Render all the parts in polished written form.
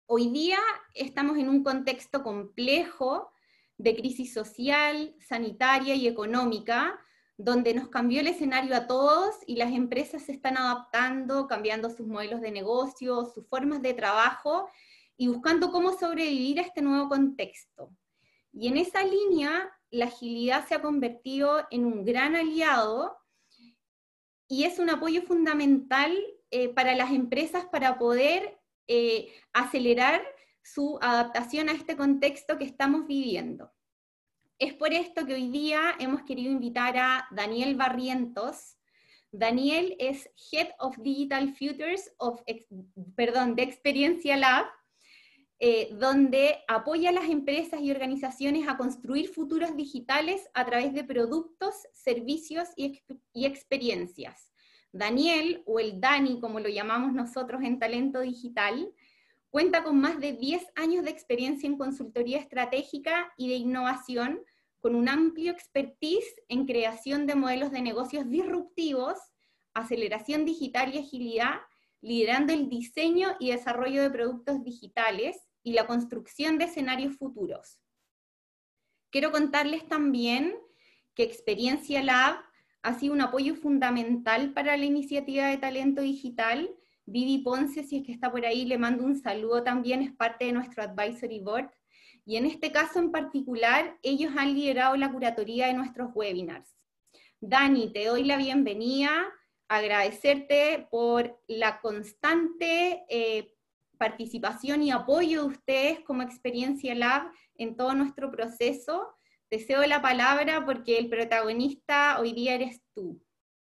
Hoy día estamos en un contexto complejo de crisis social, sanitaria y económica, donde nos cambió el escenario a todos y las empresas se están adaptando, cambiando sus modelos de negocio, sus formas de trabajo y buscando cómo sobrevivir a este nuevo contexto. Y en esa línea, la agilidad se ha convertido en un gran aliado y es un apoyo fundamental para las empresas para poder acelerar su adaptación a este contexto que estamos viviendo. Es por esto que hoy día hemos querido invitar a Daniel Barrientos. Daniel es Head of Digital Futures de Experiencia Lab, donde apoya a las empresas y organizaciones a construir futuros digitales a través de productos, servicios y experiencias. Daniel, o el Dani, como lo llamamos nosotros en Talento Digital, cuenta con más de 10 años de experiencia en consultoría estratégica y de innovación, con un amplio expertise en creación de modelos de negocios disruptivos, aceleración digital y agilidad, liderando el diseño y desarrollo de productos digitales y la construcción de escenarios futuros. Quiero contarles también que Experiencia Lab ha sido un apoyo fundamental para la iniciativa de talento digital. Vivi Ponce, si es que está por ahí, le mando un saludo también, es parte de nuestro Advisory Board. Y en este caso en particular, ellos han liderado la curatoría de nuestros webinars. Dani, te doy la bienvenida, agradecerte por la constante participación y apoyo de ustedes como Experiencia Lab en todo nuestro proceso. Te cedo la palabra porque el protagonista hoy día eres tú.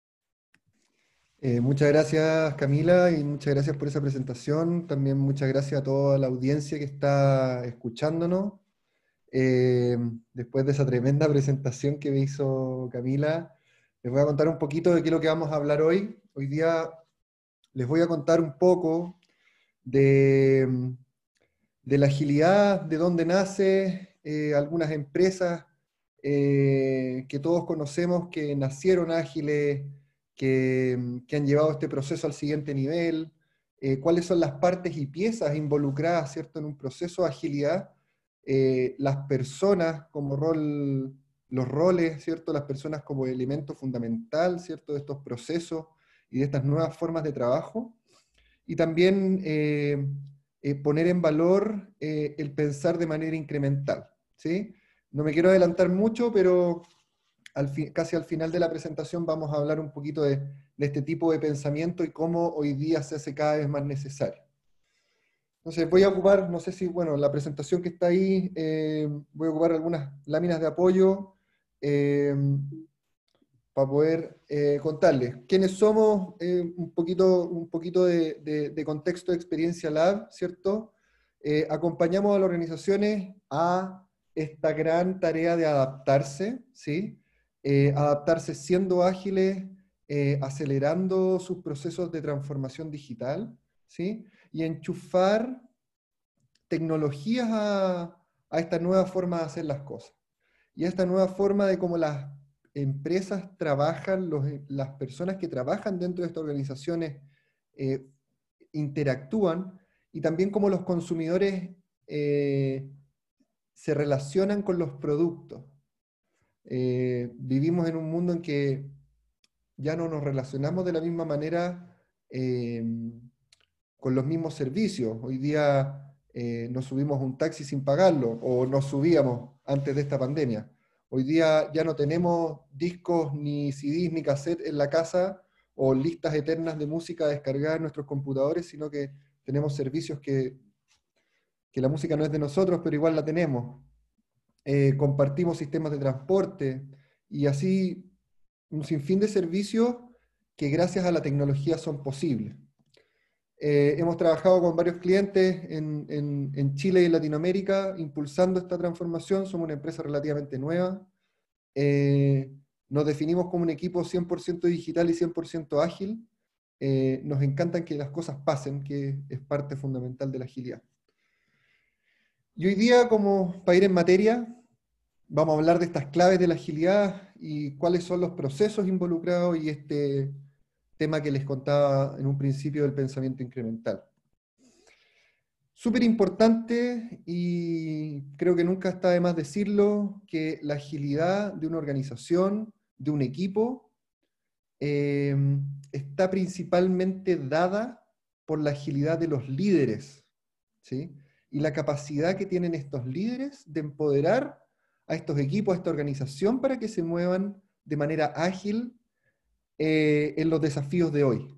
Muchas gracias, Camila, y muchas gracias por esa presentación. También muchas gracias a toda la audiencia que está escuchándonos. Después de esa tremenda presentación que me hizo Camila, les voy a contar un poquito de qué es lo que vamos a hablar hoy. Hoy día les voy a contar un poco de la agilidad, de dónde nace, algunas empresas que todos conocemos que nacieron ágiles, que han llevado este proceso al siguiente nivel, cuáles son las partes y piezas involucradas, ¿cierto?, en un proceso de agilidad, las personas como rol, los roles, ¿cierto?, las personas como elemento fundamental, ¿cierto?, de estos procesos y de estas nuevas formas de trabajo, y también poner en valor el pensar de manera incremental, ¿sí? No me quiero adelantar mucho, pero casi al final de la presentación vamos a hablar un poquito de este tipo de pensamiento y cómo hoy día se hace cada vez más necesario. Entonces voy a ocupar, no sé si, bueno, la presentación que está ahí, voy a ocupar algunas láminas de apoyo para poder contarles quiénes somos, un poquito de contexto de Experiencia Lab, ¿cierto? Acompañamos a las organizaciones a esta gran tarea de adaptarse, ¿sí? Adaptarse siendo ágiles, acelerando sus procesos de transformación digital, ¿sí? Y enchufar tecnologías a esta nueva forma de hacer las cosas. Y a esta nueva forma de cómo las empresas trabajan, las personas que trabajan dentro de estas organizaciones eh, interactúan, y también cómo los consumidores se relacionan con los productos. Vivimos en un mundo en que ya no nos relacionamos de la misma manera con los mismos servicios. Hoy día nos subimos a un taxi sin pagarlo, o nos subíamos antes de esta pandemia. Hoy día ya no tenemos discos, ni CDs, ni cassettes en la casa, o listas eternas de música descargada en nuestros computadores, sino que tenemos servicios que la música no es de nosotros, pero igual la tenemos. Compartimos sistemas de transporte, y así un sinfín de servicios que gracias a la tecnología son posibles. Hemos trabajado con varios clientes en Chile y en Latinoamérica impulsando esta transformación. Somos una empresa relativamente nueva. Nos definimos como un equipo 100% digital y 100% ágil. Nos encantan que las cosas pasen, que es parte fundamental de la agilidad. Y hoy día, como para ir en materia, vamos a hablar de estas claves de la agilidad y cuáles son los procesos involucrados y este tema que les contaba en un principio del pensamiento incremental. Súper importante, y creo que nunca está de más decirlo, que la agilidad de una organización, de un equipo, eh, está principalmente dada por la agilidad de los líderes, ¿sí? Y la capacidad que tienen estos líderes de empoderar a estos equipos, a esta organización, para que se muevan de manera ágil en los desafíos de hoy.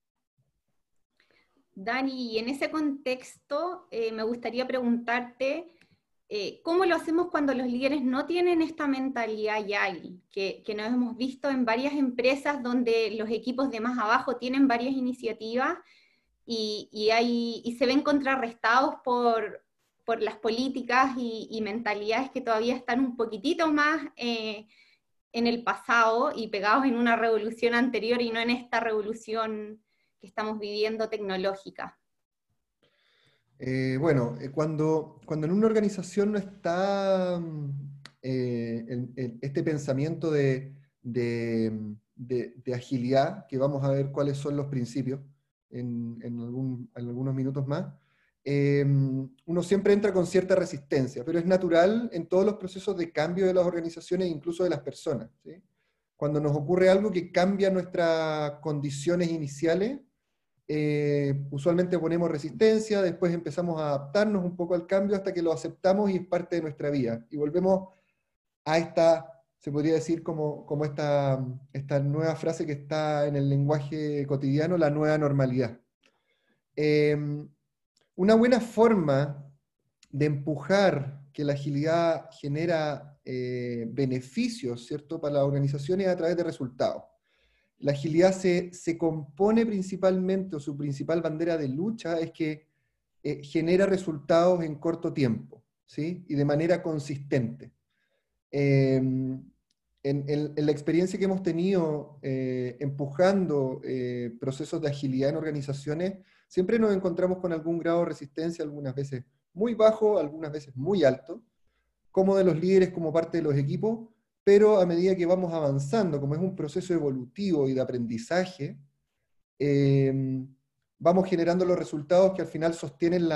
Dani, y en ese contexto me gustaría preguntarte, ¿cómo lo hacemos cuando los líderes no tienen esta mentalidad ágil? Que nos hemos visto en varias empresas donde los equipos de más abajo tienen varias iniciativas y se ven contrarrestados por las políticas y mentalidades que todavía están un poquitito más en el pasado y pegados en una revolución anterior y no en esta revolución que estamos viviendo tecnológica. Cuando en una organización no está este pensamiento de agilidad, que vamos a ver cuáles son los principios en algunos minutos más, uno siempre entra con cierta resistencia, pero es natural en todos los procesos de cambio de las organizaciones, incluso de las personas, ¿sí? Cuando nos ocurre algo que cambia nuestras condiciones iniciales, usualmente ponemos resistencia, después empezamos a adaptarnos un poco al cambio hasta que lo aceptamos y es parte de nuestra vida. Y volvemos a esta, se podría decir como esta nueva frase que está en el lenguaje cotidiano, la nueva normalidad. Una buena forma de empujar que la agilidad genera beneficios, ¿cierto?, para las organizaciones a través de resultados. La agilidad se compone principalmente, o su principal bandera de lucha es que genera resultados en corto tiempo, ¿sí? Y de manera consistente. En la experiencia que hemos tenido empujando procesos de agilidad en organizaciones, siempre nos encontramos con algún grado de resistencia, algunas veces muy bajo, algunas veces muy alto, como de los líderes, como parte de los equipos, pero a medida que vamos avanzando, como es un proceso evolutivo y de aprendizaje, vamos generando los resultados que al final sostienen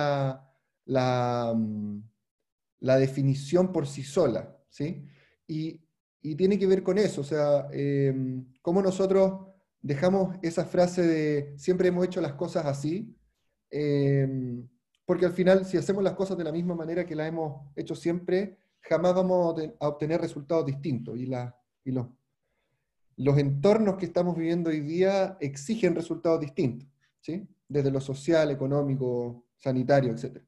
la definición por sí sola, ¿sí? Y tiene que ver con eso, o sea, cómo nosotros dejamos esa frase de siempre hemos hecho las cosas así, porque al final, si hacemos las cosas de la misma manera que las hemos hecho siempre, jamás vamos a obtener resultados distintos. Y los entornos que estamos viviendo hoy día exigen resultados distintos, ¿sí? Desde lo social, económico, sanitario, etc.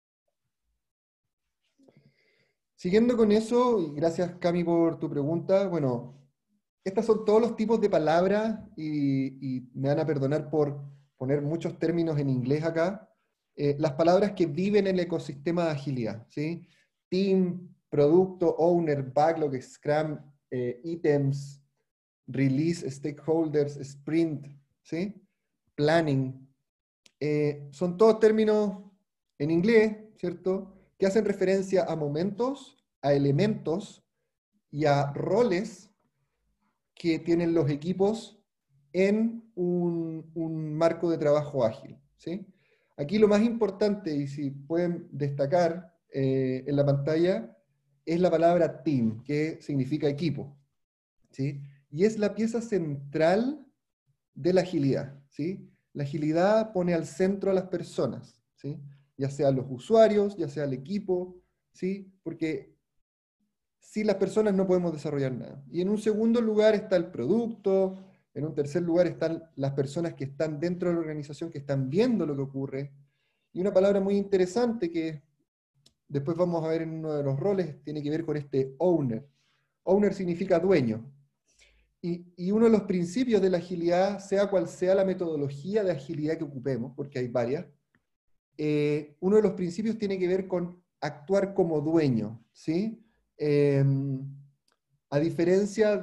Siguiendo con eso, y gracias Cami por tu pregunta, bueno, estos son todos los tipos de palabras y me van a perdonar por poner muchos términos en inglés acá, las palabras que viven en el ecosistema de agilidad, ¿sí? Team, producto, owner, backlog, Scrum, items, release, stakeholders, sprint, ¿sí? Planning. Son todos términos en inglés, ¿cierto?, que hacen referencia a momentos, a elementos y a roles que tienen los equipos en un marco de trabajo ágil, ¿sí? Aquí lo más importante, y si pueden destacar en la pantalla, es la palabra team, que significa equipo, ¿sí? Y es la pieza central de la agilidad, ¿sí? La agilidad pone al centro a las personas, ¿sí? Ya sean los usuarios, ya sea el equipo, ¿sí? Porque sin las personas no podemos desarrollar nada. Y en un segundo lugar está el producto, en un tercer lugar están las personas que están dentro de la organización, que están viendo lo que ocurre. Y una palabra muy interesante que después vamos a ver en uno de los roles, tiene que ver con este owner. Owner significa dueño. Y uno de los principios de la agilidad, sea cual sea la metodología de agilidad que ocupemos, porque hay varias, uno de los principios tiene que ver con actuar como dueño, ¿sí? A diferencia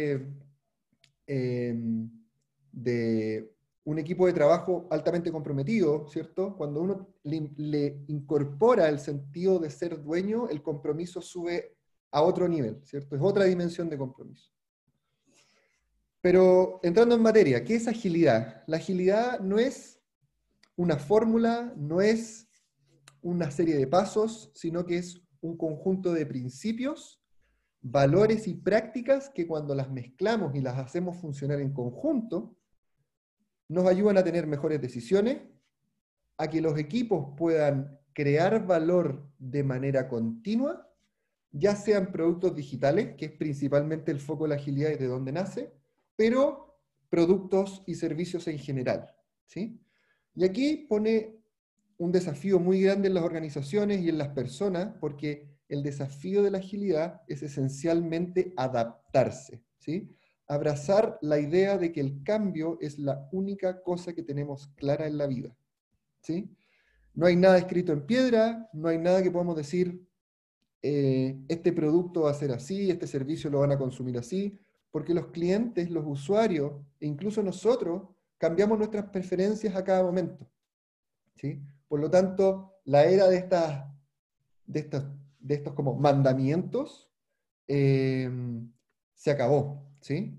de un equipo de trabajo altamente comprometido, ¿cierto? Cuando uno le incorpora el sentido de ser dueño, el compromiso sube a otro nivel, ¿cierto? Es otra dimensión de compromiso. Pero entrando en materia, ¿qué es agilidad? La agilidad no es una fórmula, no es una serie de pasos, sino que es un conjunto de principios, valores y prácticas que cuando las mezclamos y las hacemos funcionar en conjunto, nos ayudan a tener mejores decisiones, a que los equipos puedan crear valor de manera continua, ya sean productos digitales, que es principalmente el foco de la agilidad y de donde nace, pero productos y servicios en general, ¿sí? Y aquí pone un desafío muy grande en las organizaciones y en las personas, porque el desafío de la agilidad es esencialmente adaptarse, ¿sí? Abrazar la idea de que el cambio es la única cosa que tenemos clara en la vida, ¿sí? No hay nada escrito en piedra, no hay nada que podamos decir, este producto va a ser así, este servicio lo van a consumir así, porque los clientes, los usuarios, e incluso nosotros, cambiamos nuestras preferencias a cada momento, ¿sí? Por lo tanto, la era de estos como mandamientos se acabó, ¿sí?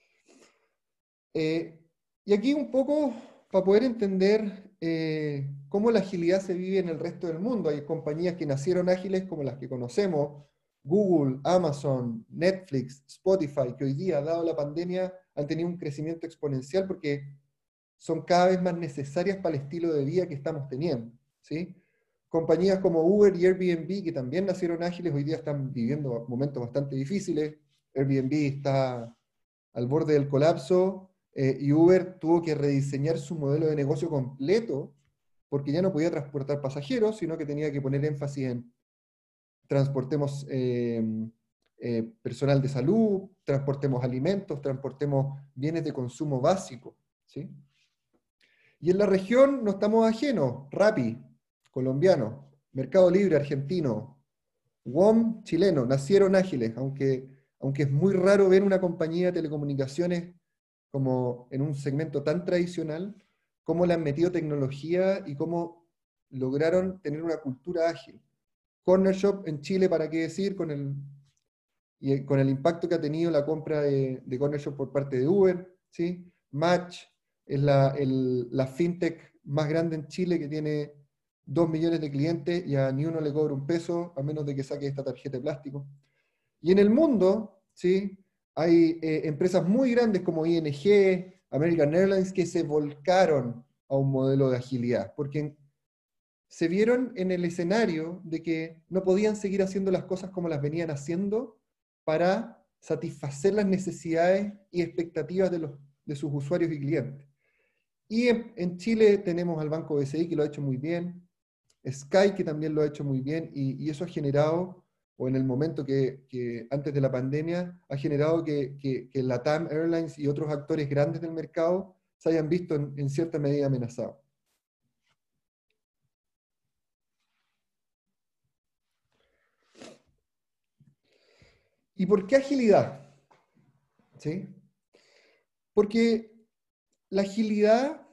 Y aquí un poco para poder entender cómo la agilidad se vive en el resto del mundo. Hay compañías que nacieron ágiles como las que conocemos, Google, Amazon, Netflix, Spotify, que hoy día, dado la pandemia, han tenido un crecimiento exponencial porque son cada vez más necesarias para el estilo de vida que estamos teniendo, ¿sí? Compañías como Uber y Airbnb, que también nacieron ágiles, hoy día están viviendo momentos bastante difíciles. Airbnb está al borde del colapso, y Uber tuvo que rediseñar su modelo de negocio completo porque ya no podía transportar pasajeros, sino que tenía que poner énfasis en transportemos personal de salud, transportemos alimentos, transportemos bienes de consumo básico, ¿sí? Y en la región no estamos ajenos. Rappi, colombiano, Mercado Libre, argentino, WOM, chileno, nacieron ágiles, aunque es muy raro ver una compañía de telecomunicaciones como en un segmento tan tradicional, cómo le han metido tecnología y cómo lograron tener una cultura ágil. Corner Shop en Chile, ¿para qué decir? Con el impacto que ha tenido la compra de Corner Shop por parte de Uber, ¿sí? Match es la fintech más grande en Chile, que tiene 2 millones de clientes y a ni uno le cobra un peso, a menos de que saque esta tarjeta de plástico. Y en el mundo, ¿sí? Hay empresas muy grandes como ING, American Airlines, que se volcaron a un modelo de agilidad, porque se vieron en el escenario de que no podían seguir haciendo las cosas como las venían haciendo para satisfacer las necesidades y expectativas de sus usuarios y clientes. Y en Chile tenemos al Banco BCI, que lo ha hecho muy bien, Sky, que también lo ha hecho muy bien, y eso ha generado, o en el momento que antes de la pandemia, ha generado que LATAM Airlines y otros actores grandes del mercado se hayan visto en cierta medida amenazados. ¿Y por qué agilidad? ¿Sí? Porque la agilidad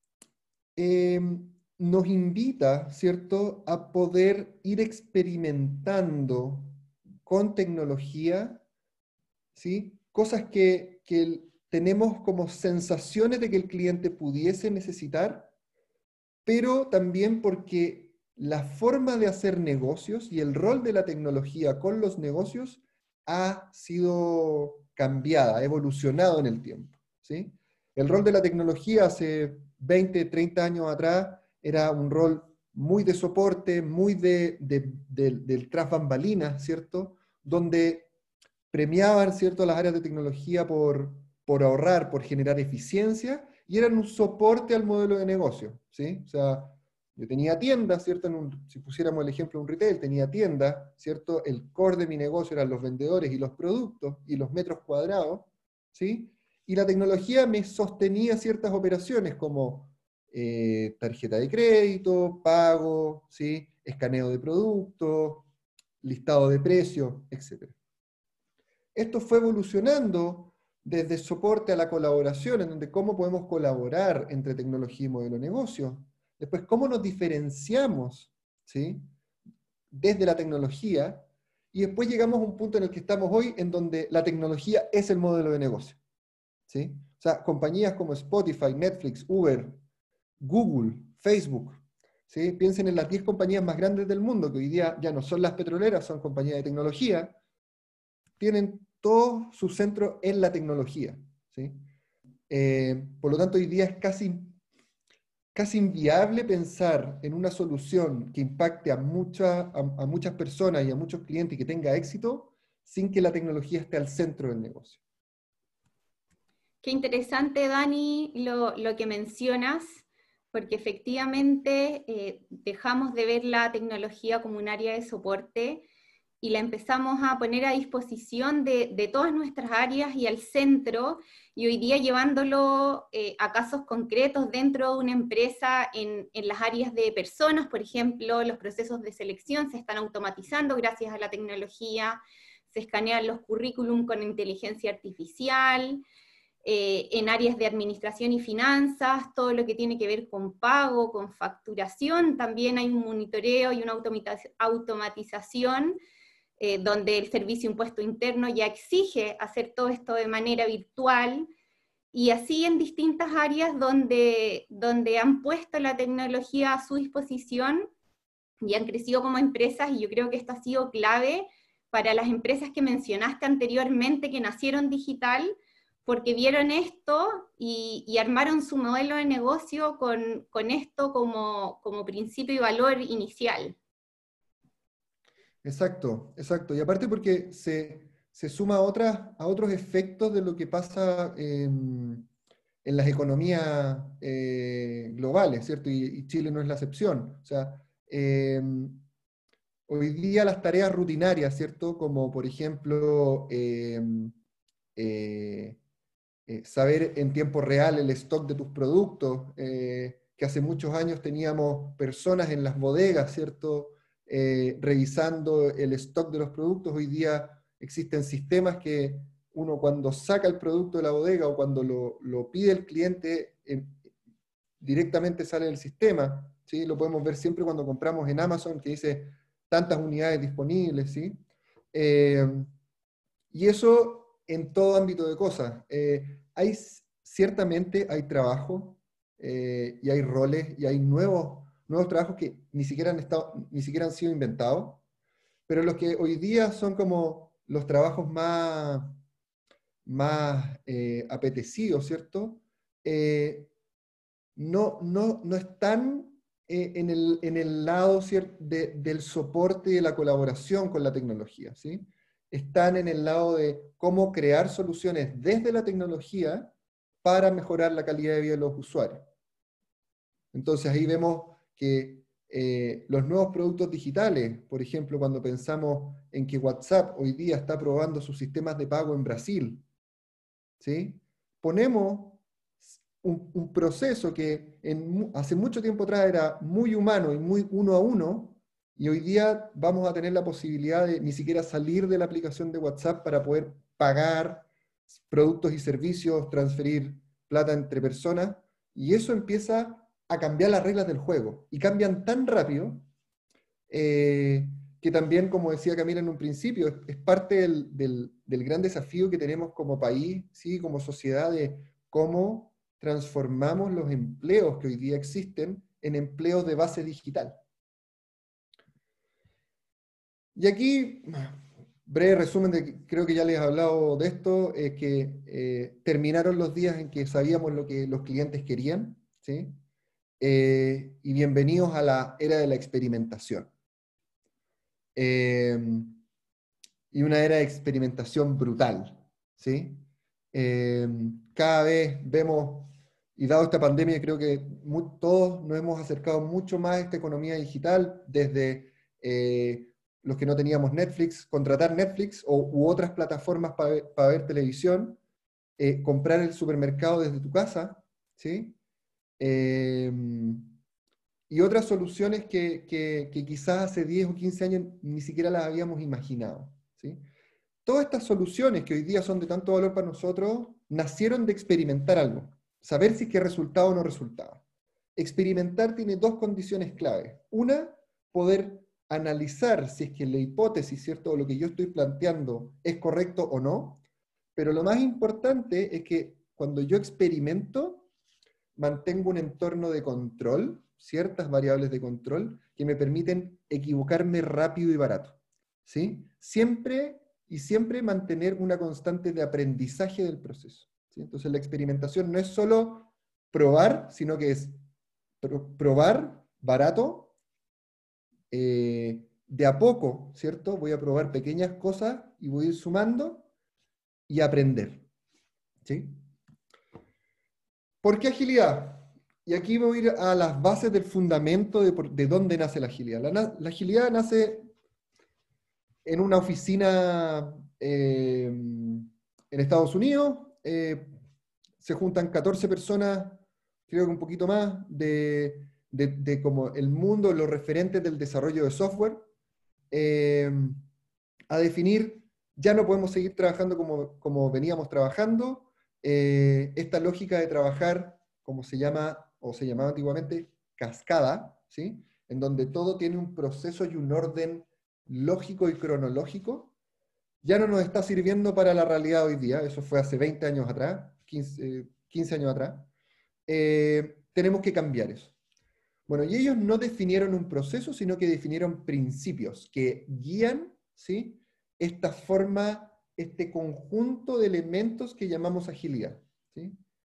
nos invita, ¿cierto?, a poder ir experimentando con tecnología, ¿sí?, cosas que tenemos como sensaciones de que el cliente pudiese necesitar, pero también porque la forma de hacer negocios y el rol de la tecnología con los negocios ha sido cambiada, ha evolucionado en el tiempo, ¿sí? El rol de la tecnología hace 20, 30 años atrás era un rol muy de soporte, muy del tras bambalinas, ¿cierto? Donde premiaban, ¿cierto?, las áreas de tecnología por ahorrar, por generar eficiencia, y eran un soporte al modelo de negocio, ¿sí? O sea, yo tenía tiendas, ¿cierto? Si pusiéramos el ejemplo de un retail, tenía tienda, ¿cierto? El core de mi negocio eran los vendedores y los productos y los metros cuadrados, ¿sí? Y la tecnología me sostenía ciertas operaciones como tarjeta de crédito, pago, ¿sí?, escaneo de productos, listado de precios, etc. Esto fue evolucionando desde soporte a la colaboración, en donde cómo podemos colaborar entre tecnología y modelo de negocio. Después, cómo nos diferenciamos, ¿sí?, desde la tecnología. Y después llegamos a un punto en el que estamos hoy, en donde la tecnología es el modelo de negocio, ¿sí? O sea, compañías como Spotify, Netflix, Uber, Google, Facebook, ¿sí? Piensen en las 10 compañías más grandes del mundo, que hoy día ya no son las petroleras, son compañías de tecnología, tienen todo su centro en la tecnología, ¿sí? Por lo tanto, hoy día es casi inviable pensar en una solución que impacte a muchas personas y a muchos clientes y que tenga éxito sin que la tecnología esté al centro del negocio. Qué interesante, Dani, lo que mencionas, porque efectivamente dejamos de ver la tecnología como un área de soporte y la empezamos a poner a disposición de todas nuestras áreas y al centro, y hoy día llevándolo a casos concretos dentro de una empresa en las áreas de personas, por ejemplo, los procesos de selección se están automatizando gracias a la tecnología, se escanean los currículum con inteligencia artificial, en áreas de administración y finanzas, todo lo que tiene que ver con pago, con facturación, también hay un monitoreo y una automatización donde el Servicio Impuesto Interno ya exige hacer todo esto de manera virtual, y así en distintas áreas donde han puesto la tecnología a su disposición y han crecido como empresas, y yo creo que esto ha sido clave para las empresas que mencionaste anteriormente que nacieron digital, porque vieron esto y armaron su modelo de negocio con esto como principio y valor inicial. Exacto, exacto. Y aparte porque se suma a otros efectos de lo que pasa en las economías globales, ¿cierto? Y Chile no es la excepción. O sea, hoy día las tareas rutinarias, ¿cierto? Como por ejemplo eh, saber en tiempo real el stock de tus productos, que hace muchos años teníamos personas en las bodegas, ¿cierto? Revisando el stock de los productos. Hoy día existen sistemas que uno cuando saca el producto de la bodega o cuando lo pide el cliente, directamente sale del sistema, ¿sí? Lo podemos ver siempre cuando compramos en Amazon, que dice tantas unidades disponibles, ¿sí? Eh, y eso en todo ámbito de cosas. Ciertamente hay trabajo y hay roles y hay nuevos trabajos que ni siquiera han sido inventados, pero los que hoy día son como los trabajos más apetecidos, ¿cierto? No están en el lado del soporte y de la colaboración con la tecnología, ¿sí? Están en el lado de cómo crear soluciones desde la tecnología para mejorar la calidad de vida de los usuarios. Entonces ahí vemos que los nuevos productos digitales, por ejemplo, cuando pensamos en que WhatsApp hoy día está probando sus sistemas de pago en Brasil, ¿sí? Ponemos un proceso que hace mucho tiempo atrás era muy humano y muy uno a uno, y hoy día vamos a tener la posibilidad de ni siquiera salir de la aplicación de WhatsApp para poder pagar productos y servicios, transferir plata entre personas, y eso empieza a cambiar las reglas del juego, y cambian tan rápido que también, como decía Camila en un principio, es parte del gran desafío que tenemos como país, ¿sí? Como sociedad, de cómo transformamos los empleos que hoy día existen en empleos de base digital. Y aquí, breve resumen, creo que ya les he hablado de esto, es que terminaron los días en que sabíamos lo que los clientes querían, ¿sí? Y bienvenidos a la era de la experimentación. Y una era de experimentación brutal, ¿sí? Cada vez vemos, y dado esta pandemia, creo que todos nos hemos acercado mucho más a esta economía digital, desde los que no teníamos Netflix, contratar Netflix u otras plataformas para ver televisión, comprar el supermercado desde tu casa, ¿sí? Y otras soluciones que quizás hace 10 o 15 años ni siquiera las habíamos imaginado, ¿sí? Todas estas soluciones que hoy día son de tanto valor para nosotros, nacieron de experimentar algo, saber si es que resultaba o no resultaba. Experimentar tiene dos condiciones clave. Una, poder analizar si es que la hipótesis, ¿cierto?, o lo que yo estoy planteando es correcto o no, pero lo más importante es que cuando yo experimento, mantengo un entorno de control ciertas variables de control que me permiten equivocarme rápido y barato, ¿sí? Siempre y siempre mantener una constante de aprendizaje del proceso, ¿sí? Entonces la experimentación no es solo probar, sino que es probar barato, de a poco, ¿cierto? Voy a probar pequeñas cosas y voy a ir sumando y aprender, ¿sí? ¿Por qué agilidad? Y aquí voy a ir a las bases del fundamento de dónde nace la agilidad. La agilidad nace en una oficina en Estados Unidos. Se juntan 14 personas, creo que un poquito más, de como el mundo, los referentes del desarrollo de software, a definir, ya no podemos seguir trabajando como veníamos trabajando. Esta lógica de trabajar, como se llama, o se llamaba antiguamente, cascada, ¿sí? En donde todo tiene un proceso y un orden lógico y cronológico, ya no nos está sirviendo para la realidad hoy día. Eso fue hace 20 años atrás, 15 años atrás. Tenemos que cambiar eso. Bueno, y ellos no definieron un proceso, sino que definieron principios que guían, ¿sí?, esta forma, este conjunto de elementos que llamamos agilidad, ¿sí?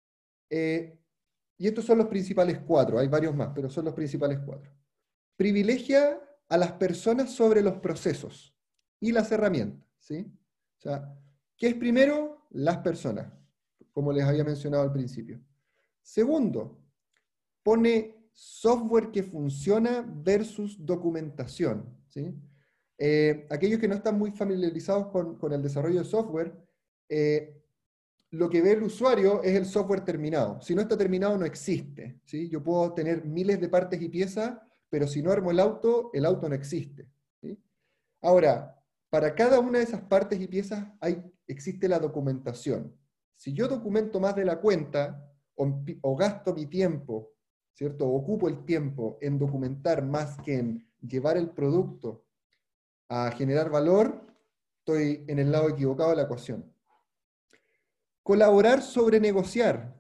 Y estos son los principales 4, hay varios más, pero son los principales 4. Privilegia a las personas sobre los procesos y las herramientas, ¿sí? O sea, ¿qué es primero? Las personas, como les había mencionado al principio. Segundo, pone software que funciona versus documentación, ¿sí? Aquellos que no están muy familiarizados con el desarrollo de software, lo que ve el usuario es el software terminado. Si no está terminado, no existe, ¿sí? Yo puedo tener miles de partes y piezas, pero si no armo el auto no existe, ¿sí? Ahora, para cada una de esas partes y piezas existe la documentación. Si yo documento más de la cuenta, o gasto mi tiempo, ¿cierto? O ocupo el tiempo en documentar más que en llevar el producto a generar valor, estoy en el lado equivocado de la ecuación. Colaborar sobre negociar.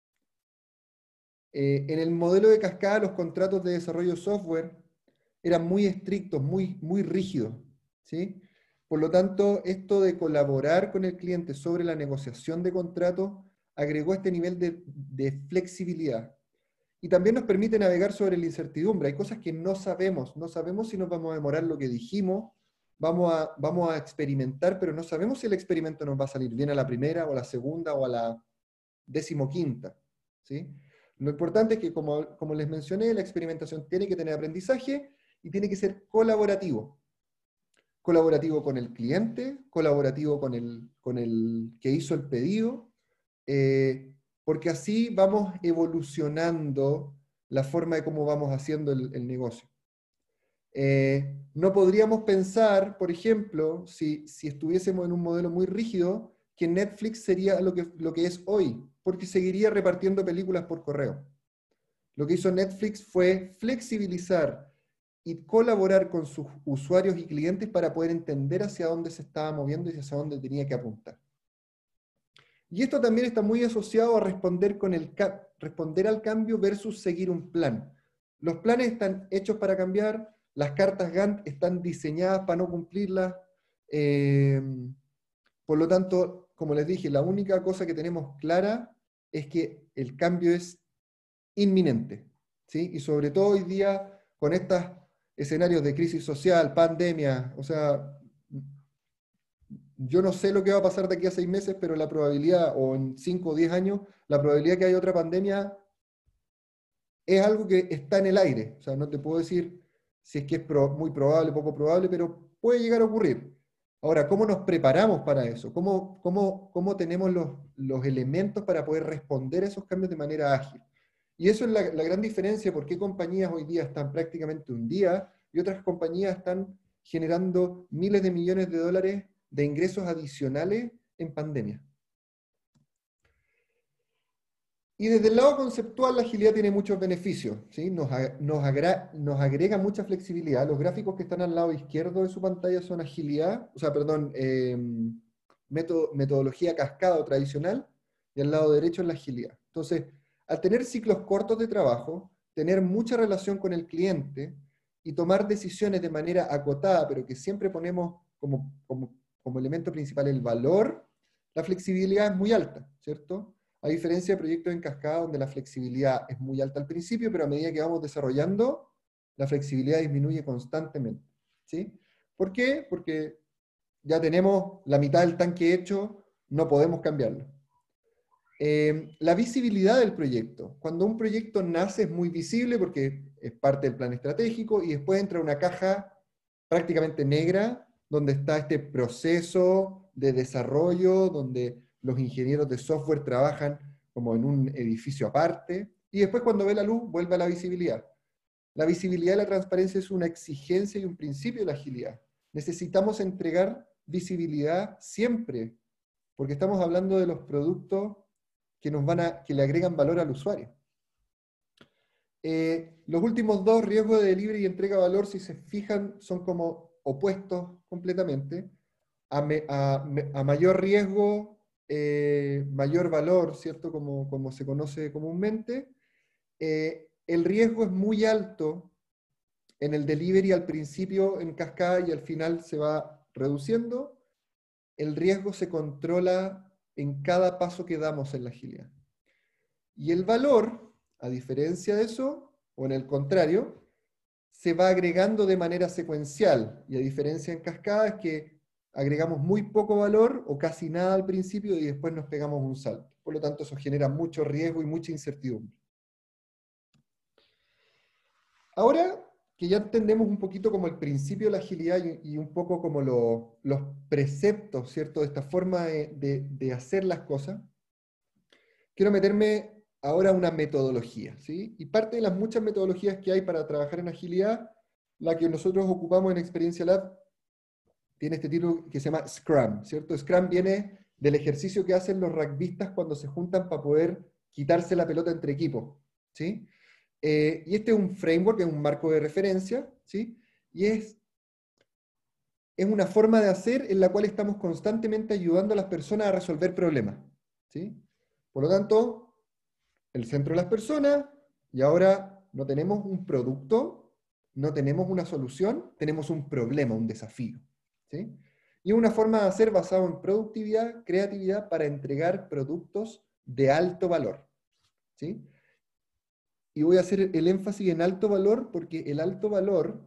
En el modelo de cascada, los contratos de desarrollo de software eran muy estrictos, muy rígidos, ¿sí? Por lo tanto, esto de colaborar con el cliente sobre la negociación de contratos agregó este nivel de flexibilidad. Y también nos permite navegar sobre la incertidumbre. Hay cosas que no sabemos si nos vamos a demorar lo que dijimos, vamos a experimentar, pero no sabemos si el experimento nos va a salir bien a la primera, o a la segunda, o a la 15ª, ¿sí? Lo importante es que, como les mencioné, la experimentación tiene que tener aprendizaje y tiene que ser colaborativo. Colaborativo con el cliente, colaborativo con el que hizo el pedido, porque así vamos evolucionando la forma de cómo vamos haciendo el negocio. No podríamos pensar, por ejemplo, si estuviésemos en un modelo muy rígido, que Netflix sería lo que es hoy, porque seguiría repartiendo películas por correo. Lo que hizo Netflix fue flexibilizar y colaborar con sus usuarios y clientes para poder entender hacia dónde se estaba moviendo y hacia dónde tenía que apuntar. Y esto también está muy asociado a responder al cambio versus seguir un plan. Los planes están hechos para cambiar, las cartas Gantt están diseñadas para no cumplirlas. Por lo tanto, como les dije, la única cosa que tenemos clara es que el cambio es inminente, ¿sí? Y sobre todo hoy día, con estos escenarios de crisis social, pandemia, o sea, yo no sé lo que va a pasar de aquí a 6 meses, pero la probabilidad, o en 5 o 10 años, la probabilidad que haya otra pandemia es algo que está en el aire. O sea, no te puedo decir si es que es muy probable, poco probable, pero puede llegar a ocurrir. Ahora, ¿cómo nos preparamos para eso? ¿Cómo tenemos los elementos para poder responder a esos cambios de manera ágil? Y eso es la gran diferencia, por qué compañías hoy día están prácticamente hundidas y otras compañías están generando miles de millones de dólares de ingresos adicionales en pandemia. Y desde el lado conceptual, la agilidad tiene muchos beneficios, ¿sí? Nos agrega mucha flexibilidad. Los gráficos que están al lado izquierdo de su pantalla son agilidad, metodología cascada o tradicional, y al lado derecho es la agilidad. Entonces, al tener ciclos cortos de trabajo, tener mucha relación con el cliente y tomar decisiones de manera acotada, pero que siempre ponemos como elemento principal el valor, la flexibilidad es muy alta, ¿cierto? A diferencia de proyectos en cascada, donde la flexibilidad es muy alta al principio, pero a medida que vamos desarrollando, la flexibilidad disminuye constantemente, ¿sí? ¿Por qué? Porque ya tenemos la mitad del tanque hecho, no podemos cambiarlo. La visibilidad del proyecto. Cuando un proyecto nace es muy visible porque es parte del plan estratégico y después entra una caja prácticamente negra donde está este proceso de desarrollo, donde los ingenieros de software trabajan como en un edificio aparte, y después cuando ve la luz vuelve a la visibilidad. La visibilidad y la transparencia es una exigencia y un principio de la agilidad. Necesitamos entregar visibilidad siempre, porque estamos hablando de los productos que le agregan valor al usuario. Los últimos dos, riesgo de delivery y entrega de valor, si se fijan, son como opuestos completamente. A mayor riesgo, mayor valor, ¿cierto? Como se conoce comúnmente. El riesgo es muy alto en el delivery al principio en cascada y al final se va reduciendo. El riesgo se controla en cada paso que damos en la agilidad. Y el valor, a diferencia de eso, o en el contrario, se va agregando de manera secuencial. Y a diferencia en cascada es que agregamos muy poco valor o casi nada al principio y después nos pegamos un salto. Por lo tanto, eso genera mucho riesgo y mucha incertidumbre. Ahora que ya entendemos un poquito como el principio de la agilidad y un poco como los preceptos, ¿cierto? De esta forma de hacer las cosas, quiero meterme ahora a una metodología, ¿sí? Y parte de las muchas metodologías que hay para trabajar en agilidad, la que nosotros ocupamos en Experiencia Lab, tiene este título que se llama Scrum, ¿cierto? Scrum viene del ejercicio que hacen los rugbyistas cuando se juntan para poder quitarse la pelota entre equipos, ¿sí? Y este es un framework, es un marco de referencia, ¿sí? Y es una forma de hacer en la cual estamos constantemente ayudando a las personas a resolver problemas, ¿sí? Por lo tanto, el centro de las personas, y ahora no tenemos un producto, no tenemos una solución, tenemos un problema, un desafío, ¿sí? Y una forma de hacer basado en productividad, creatividad, para entregar productos de alto valor, ¿sí? Y voy a hacer el énfasis en alto valor porque el alto valor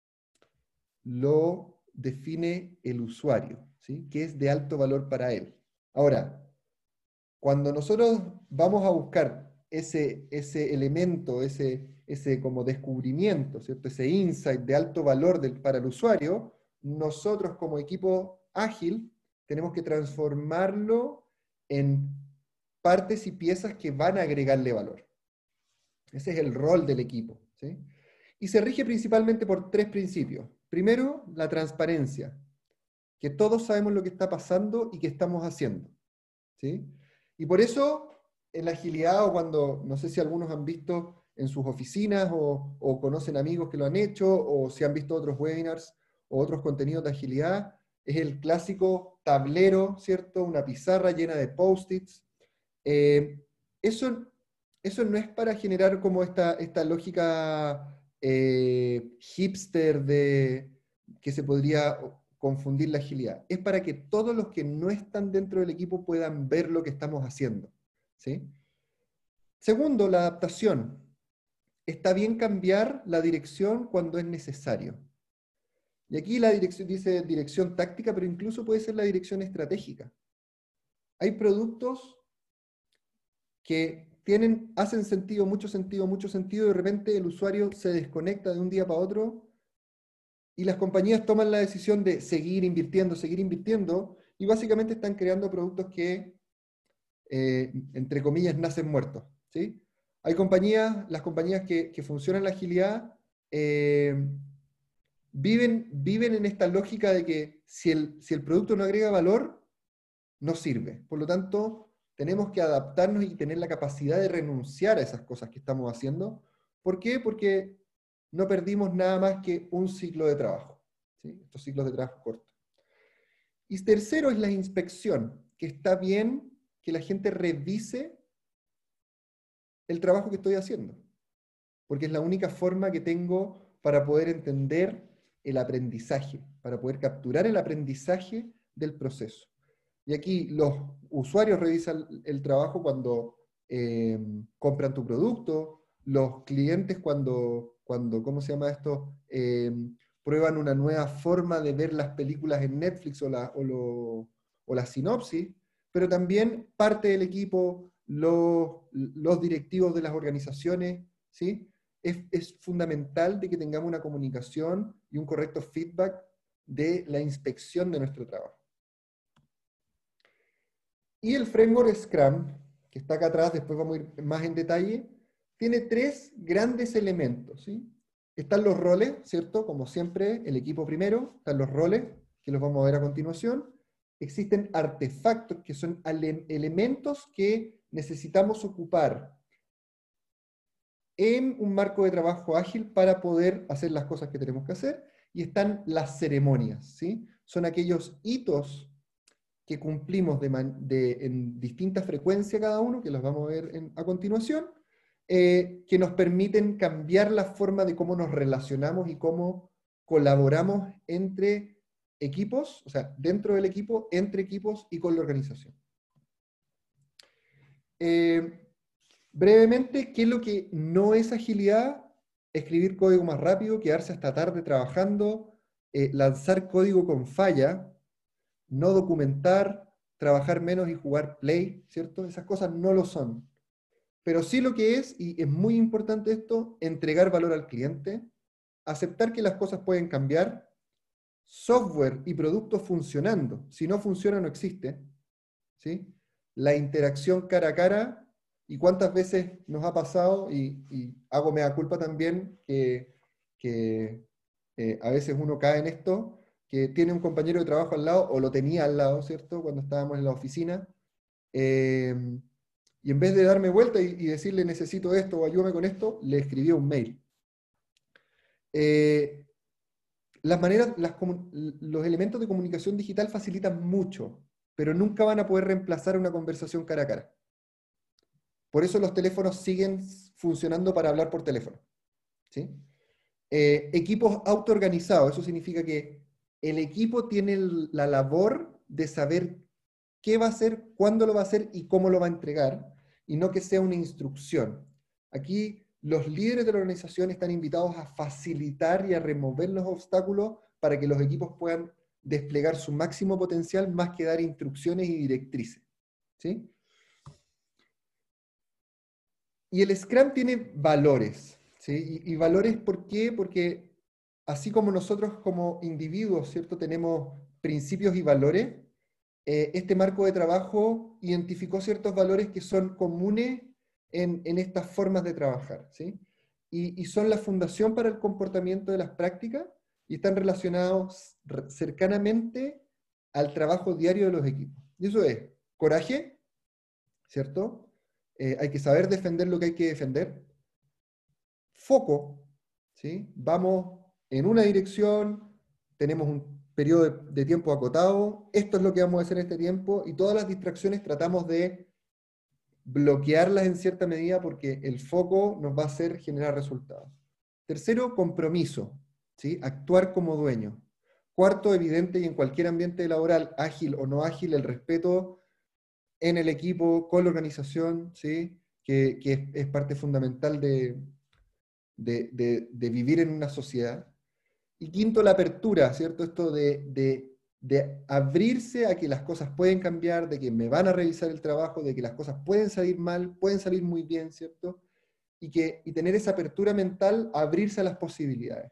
lo define el usuario, ¿sí? Que es de alto valor para él. Ahora, cuando nosotros vamos a buscar ese elemento, ese como descubrimiento, ¿cierto? Ese insight de alto valor para el usuario, nosotros como equipo ágil tenemos que transformarlo en partes y piezas que van a agregarle valor. Ese es el rol del equipo, ¿sí? Y se rige principalmente por tres principios. Primero, la transparencia, que todos sabemos lo que está pasando y qué estamos haciendo, ¿sí? Y por eso, en la agilidad, o cuando, no sé si algunos han visto en sus oficinas, o conocen amigos que lo han hecho, o si han visto otros webinars, o otros contenidos de agilidad, es el clásico tablero, ¿cierto? Una pizarra llena de post-its. Eso no es para generar como esta lógica hipster que se podría confundir la agilidad. Es para que todos los que no están dentro del equipo puedan ver lo que estamos haciendo, ¿sí? Segundo, la adaptación. Está bien cambiar la dirección cuando es necesario. Y aquí la dirección dice dirección táctica, pero incluso puede ser la dirección estratégica. Hay productos que hacen sentido, mucho sentido, y de repente el usuario se desconecta de un día para otro y las compañías toman la decisión de seguir invirtiendo, y básicamente están creando productos que, entre comillas, nacen muertos, ¿sí? Hay las compañías que funcionan en la agilidad, viven en esta lógica de que si el producto no agrega valor, no sirve. Por lo tanto, tenemos que adaptarnos y tener la capacidad de renunciar a esas cosas que estamos haciendo. ¿Por qué? Porque no perdimos nada más que un ciclo de trabajo, ¿sí? Estos ciclos de trabajo cortos. Y tercero es la inspección, que está bien que la gente revise el trabajo que estoy haciendo. porque es la única forma que tengo para poder entender el aprendizaje, para poder capturar el aprendizaje del proceso. Y aquí los usuarios revisan el trabajo cuando compran tu producto, los clientes cuando ¿cómo se llama esto? Prueban una nueva forma de ver las películas en Netflix o la sinopsis, pero también parte del equipo, los directivos de las organizaciones, ¿sí? Es fundamental de que tengamos una comunicación y un correcto feedback de la inspección de nuestro trabajo. Y el framework Scrum, que está acá atrás, después vamos a ir más en detalle, tiene tres grandes elementos, ¿sí? Están los roles, ¿cierto? Como siempre, el equipo primero, están los roles, que los vamos a ver a continuación. Existen artefactos, que son elementos que necesitamos ocupar en un marco de trabajo ágil para poder hacer las cosas que tenemos que hacer. Y están las ceremonias, ¿sí? Son aquellos hitos que cumplimos en distinta frecuencia cada uno, que los vamos a ver a continuación, que nos permiten cambiar la forma de cómo nos relacionamos y cómo colaboramos entre equipos, o sea, dentro del equipo, entre equipos y con la organización. Brevemente, ¿qué es lo que no es agilidad? Escribir código más rápido, quedarse hasta tarde trabajando, lanzar código con falla, no documentar, trabajar menos y jugar play, ¿cierto? Esas cosas no lo son. Pero sí lo que es, y es muy importante esto, entregar valor al cliente, aceptar que las cosas pueden cambiar, software y productos funcionando. Si no funciona, no existe, ¿sí? La interacción cara a cara, y cuántas veces nos ha pasado, y hago mea culpa también, que a veces uno cae en esto, que tiene un compañero de trabajo al lado, o lo tenía al lado, ¿cierto? Cuando estábamos en la oficina, y en vez de darme vuelta y decirle necesito esto o ayúdame con esto, le escribía un mail. Las maneras, los elementos de comunicación digital facilitan mucho, pero nunca van a poder reemplazar una conversación cara a cara. Por eso los teléfonos siguen funcionando para hablar por teléfono, ¿sí? Equipos autoorganizados, eso significa que el equipo tiene la labor de saber qué va a hacer, cuándo lo va a hacer y cómo lo va a entregar, y no que sea una instrucción. Aquí los líderes de la organización están invitados a facilitar y a remover los obstáculos para que los equipos puedan desplegar su máximo potencial más que dar instrucciones y directrices, ¿sí? Y el Scrum tiene valores, ¿sí? Y valores, ¿por qué? Porque así como nosotros como individuos, ¿cierto? Tenemos principios y valores, este marco de trabajo identificó ciertos valores que son comunes en estas formas de trabajar, ¿sí? Y son la fundación para el comportamiento de las prácticas y están relacionados cercanamente al trabajo diario de los equipos. Y eso es coraje, ¿cierto? Hay que saber defender lo que hay que defender. Foco, ¿sí? Vamos en una dirección, tenemos un periodo de tiempo acotado, esto es lo que vamos a hacer en este tiempo, y todas las distracciones tratamos de bloquearlas en cierta medida porque el foco nos va a hacer generar resultados. Tercero, compromiso, ¿sí? Actuar como dueño. Cuarto, evidente y en cualquier ambiente laboral, ágil o no ágil, el respeto en el equipo, con la organización, ¿sí? Que es parte fundamental de vivir en una sociedad. Y quinto, la apertura, ¿cierto? Esto de abrirse a que las cosas pueden cambiar, de que me van a revisar el trabajo, de que las cosas pueden salir mal, pueden salir muy bien, ¿cierto? Y tener esa apertura mental, abrirse a las posibilidades.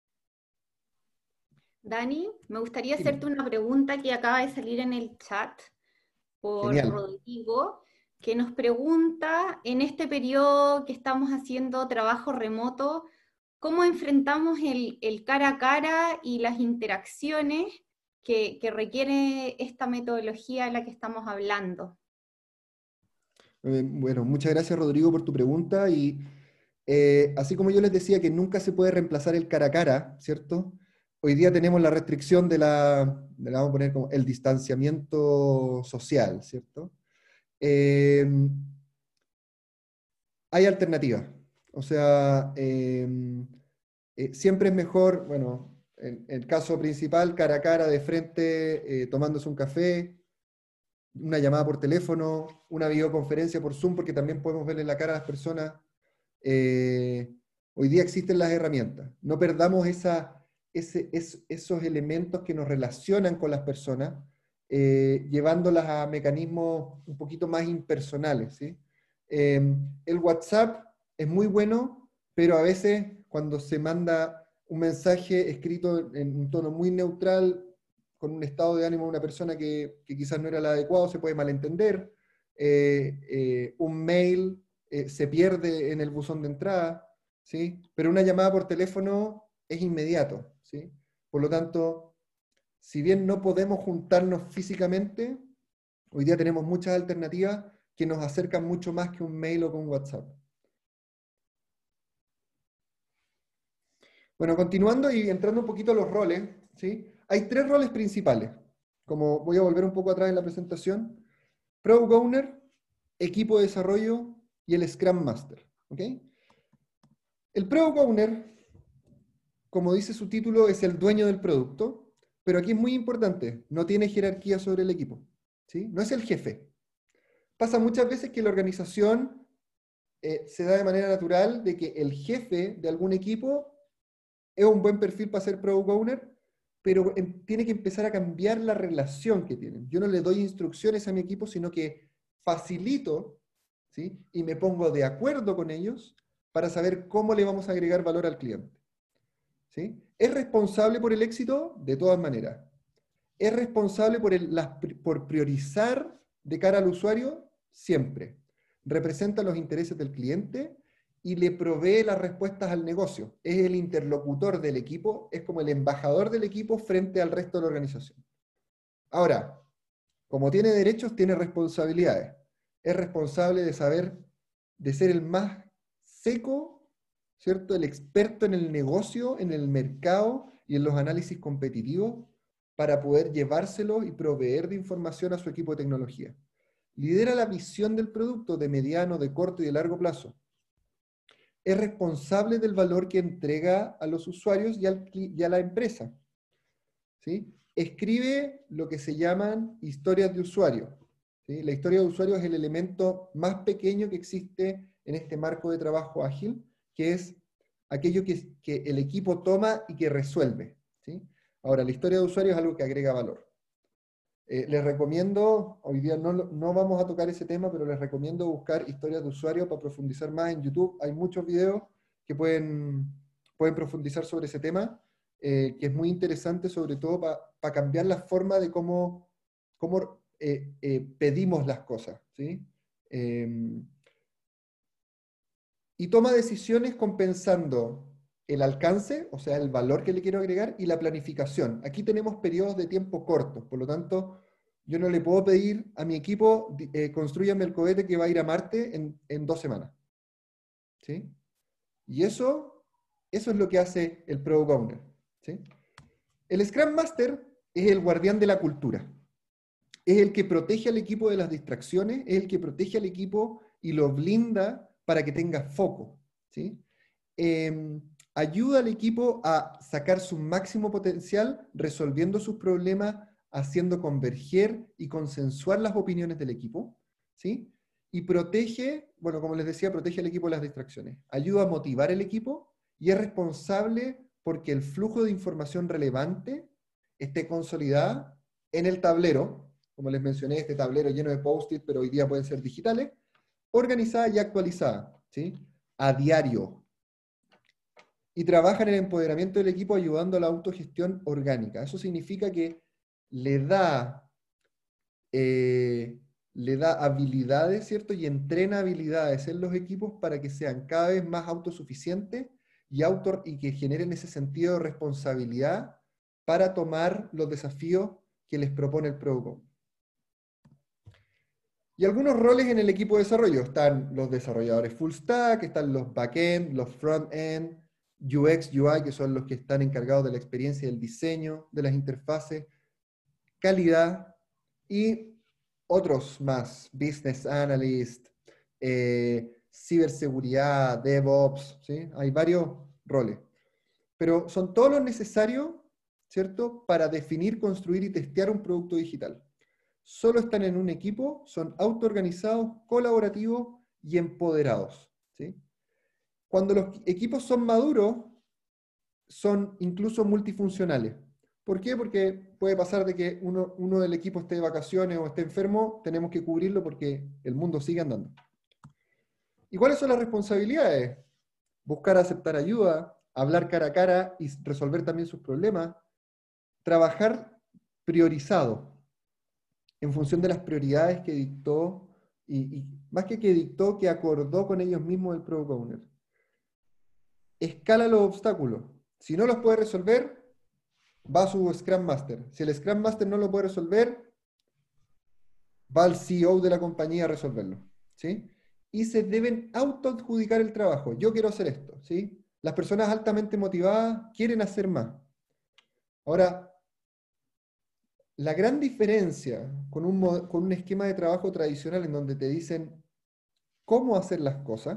Dani, me gustaría hacerte Dime. una pregunta que acaba de salir en el chat por Genial. Rodrigo, que nos pregunta, en este periodo que estamos haciendo trabajo remoto, ¿cómo enfrentamos el cara a cara y las interacciones que requiere esta metodología de la que estamos hablando? Bueno, muchas gracias Rodrigo por tu pregunta y así como yo les decía que nunca se puede reemplazar el cara a cara, ¿cierto? Hoy día tenemos la restricción vamos a poner como el distanciamiento social, ¿cierto? Eh, Hay alternativas. O sea, siempre es mejor, bueno, en el caso principal, cara a cara, de frente, tomándose un café, una llamada por teléfono, una videoconferencia por Zoom, porque también podemos verle la cara a las personas. Hoy día existen las herramientas. No perdamos esos elementos que nos relacionan con las personas, llevándolas a mecanismos un poquito más impersonales, ¿sí? El WhatsApp es muy bueno, pero a veces cuando se manda un mensaje escrito en un tono muy neutral, con un estado de ánimo de una persona que quizás no era el adecuado, se puede malentender. Un mail se pierde en el buzón de entrada, ¿sí? Pero una llamada por teléfono es inmediato, ¿sí? Por lo tanto, si bien no podemos juntarnos físicamente, hoy día tenemos muchas alternativas que nos acercan mucho más que un mail o con WhatsApp. Bueno, continuando y entrando un poquito a los roles, ¿sí? Hay 3 roles principales. Como voy a volver un poco atrás en la presentación: Product Owner, equipo de desarrollo y el Scrum Master, ¿ok? El Product Owner, como dice su título, es el dueño del producto, pero aquí es muy importante, no tiene jerarquía sobre el equipo, ¿sí? No es el jefe. Pasa muchas veces que la organización se da de manera natural de que el jefe de algún equipo es un buen perfil para ser Product Owner, pero tiene que empezar a cambiar la relación que tienen. Yo no le doy instrucciones a mi equipo, sino que facilito, ¿sí? Y me pongo de acuerdo con ellos para saber cómo le vamos a agregar valor al cliente, ¿sí? ¿Es responsable por el éxito? De todas maneras. ¿Es responsable por priorizar de cara al usuario? Siempre. Representa los intereses del cliente y le provee las respuestas al negocio. Es el interlocutor del equipo, es como el embajador del equipo frente al resto de la organización. Ahora, como tiene derechos, tiene responsabilidades. Es responsable de saber, de ser el más seco, ¿cierto? El experto en el negocio, en el mercado y en los análisis competitivos para poder llevárselo y proveer de información a su equipo de tecnología. Lidera la visión del producto de mediano, de corto y de largo plazo. Es responsable del valor que entrega a los usuarios y a la empresa, ¿sí? Escribe lo que se llaman historias de usuario, ¿sí? La historia de usuario es el elemento más pequeño que existe en este marco de trabajo ágil, que es aquello que el equipo toma y que resuelve, ¿sí? Ahora, la historia de usuario es algo que agrega valor. Les recomiendo, hoy día no vamos a tocar ese tema, pero les recomiendo buscar historias de usuario para profundizar más en YouTube. Hay muchos videos que pueden profundizar sobre ese tema, que es muy interesante, sobre todo para cambiar la forma de cómo pedimos las cosas, ¿sí? Y toma decisiones compensando el alcance, o sea, el valor que le quiero agregar, y la planificación. Aquí tenemos periodos de tiempo cortos, por lo tanto, yo no le puedo pedir a mi equipo, construyame el cohete que va a ir a Marte en 2 semanas, ¿sí? Y eso es lo que hace el Product Owner, ¿sí? El Scrum Master es el guardián de la cultura. Es el que protege al equipo de las distracciones, es el que protege al equipo y lo blinda para que tenga foco, ¿sí? Ayuda al equipo a sacar su máximo potencial resolviendo sus problemas, haciendo converger y consensuar las opiniones del equipo, ¿sí? Y protege, bueno, como les decía, protege al equipo de las distracciones. Ayuda a motivar el equipo y es responsable porque el flujo de información relevante esté consolidada en el tablero, como les mencioné, este tablero lleno de post-it, pero hoy día pueden ser digitales, organizada y actualizada, ¿sí? A diario. Y trabaja en el empoderamiento del equipo ayudando a la autogestión orgánica. Eso significa que le da, le da habilidades, ¿cierto? Y entrena habilidades en los equipos para que sean cada vez más autosuficientes y que generen ese sentido de responsabilidad para tomar los desafíos que les propone el Product Owner. Y algunos roles en el equipo de desarrollo. Están los desarrolladores full stack, están los backend, los front-end, UX, UI, que son los que están encargados de la experiencia y del diseño de las interfaces, calidad y otros más, business analyst, ciberseguridad, DevOps, ¿sí? Hay varios roles. Pero son todos los necesarios, ¿cierto?, para definir, construir y testear un producto digital. Solo están en un equipo, son autoorganizados, colaborativos y empoderados, ¿sí? Cuando los equipos son maduros, son incluso multifuncionales. ¿Por qué? Porque puede pasar de que uno del equipo esté de vacaciones o esté enfermo, tenemos que cubrirlo porque el mundo sigue andando. ¿Y cuáles son las responsabilidades? Buscar aceptar ayuda, hablar cara a cara y resolver también sus problemas, trabajar priorizado, en función de las prioridades que dictó, y más que dictó, que acordó con ellos mismos el Product Owner. Escala los obstáculos. Si no los puede resolver, va a su Scrum Master. Si el Scrum Master no lo puede resolver, va al CEO de la compañía a resolverlo, ¿sí? Y se deben autoadjudicar el trabajo. Yo quiero hacer esto, ¿sí? Las personas altamente motivadas quieren hacer más. Ahora, la gran diferencia con un esquema de trabajo tradicional en donde te dicen cómo hacer las cosas,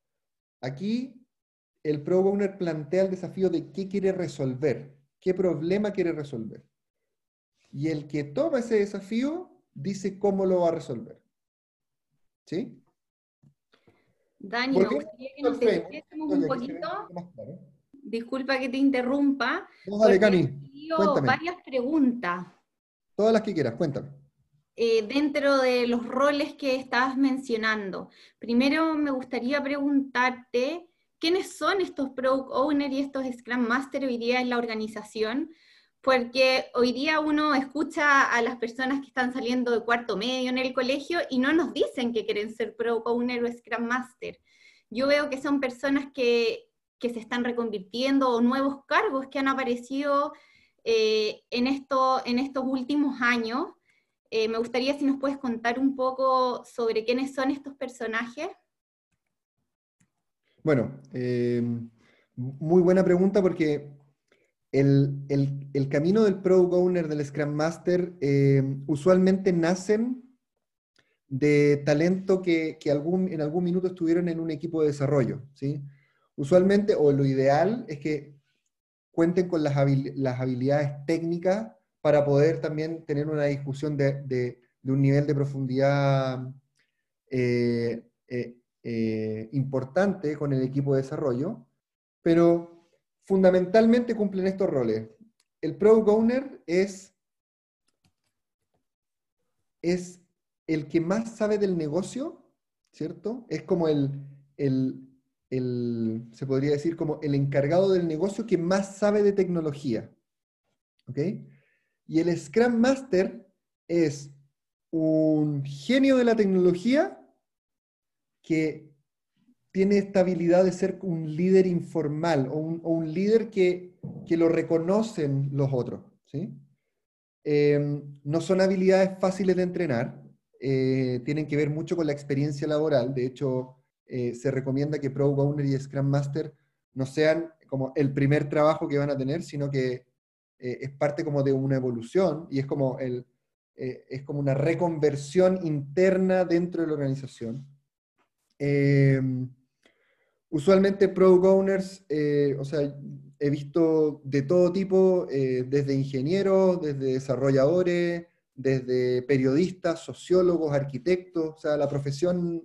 aquí el Product Owner plantea el desafío de qué quiere resolver, qué problema quiere resolver. Y el que toma ese desafío dice cómo lo va a resolver. ¿Sí? Dani, me Volviendo gustaría que al nos framework, describiésemos creo un que aquí se ve poquito, un poquito más claro. disculpa que te interrumpa, No, dale, porque he Cami, recibido cuéntame. varias preguntas Todas las que quieras, cuéntame. dentro de los roles que estabas mencionando. Primero me gustaría preguntarte, ¿quiénes son estos Product Owner y estos Scrum Master hoy día en la organización? Porque hoy día uno escucha a las personas que están saliendo de cuarto medio en el colegio y no nos dicen que quieren ser Product Owner o Scrum Master. Yo veo que son personas que se están reconvirtiendo o nuevos cargos que han aparecido en estos últimos años. Me gustaría si nos puedes contar un poco sobre quiénes son estos personajes. Bueno, muy buena pregunta porque el camino del Product Owner, del Scrum Master, usualmente nacen de talento que en algún minuto estuvieron en un equipo de desarrollo, ¿sí? Usualmente, o lo ideal, es que cuenten con las habilidades técnicas para poder también tener una discusión de un nivel de profundidad importante con el equipo de desarrollo, pero fundamentalmente cumplen estos roles. El Product Owner es el que más sabe del negocio, ¿cierto? Es como se podría decir como el encargado del negocio que más sabe de tecnología, ¿ok? Y el Scrum Master es un genio de la tecnología que tiene esta habilidad de ser un líder informal o un líder que lo reconocen los otros, ¿sí? No son habilidades fáciles de entrenar, tienen que ver mucho con la experiencia laboral. De hecho, se recomienda que Product Owner y Scrum Master no sean como el primer trabajo que van a tener, sino que es parte como de una evolución y es como una reconversión interna dentro de la organización. Usualmente Product Owners, o sea, he visto de todo tipo, desde ingenieros, desde desarrolladores, desde periodistas, sociólogos, arquitectos, o sea, la profesión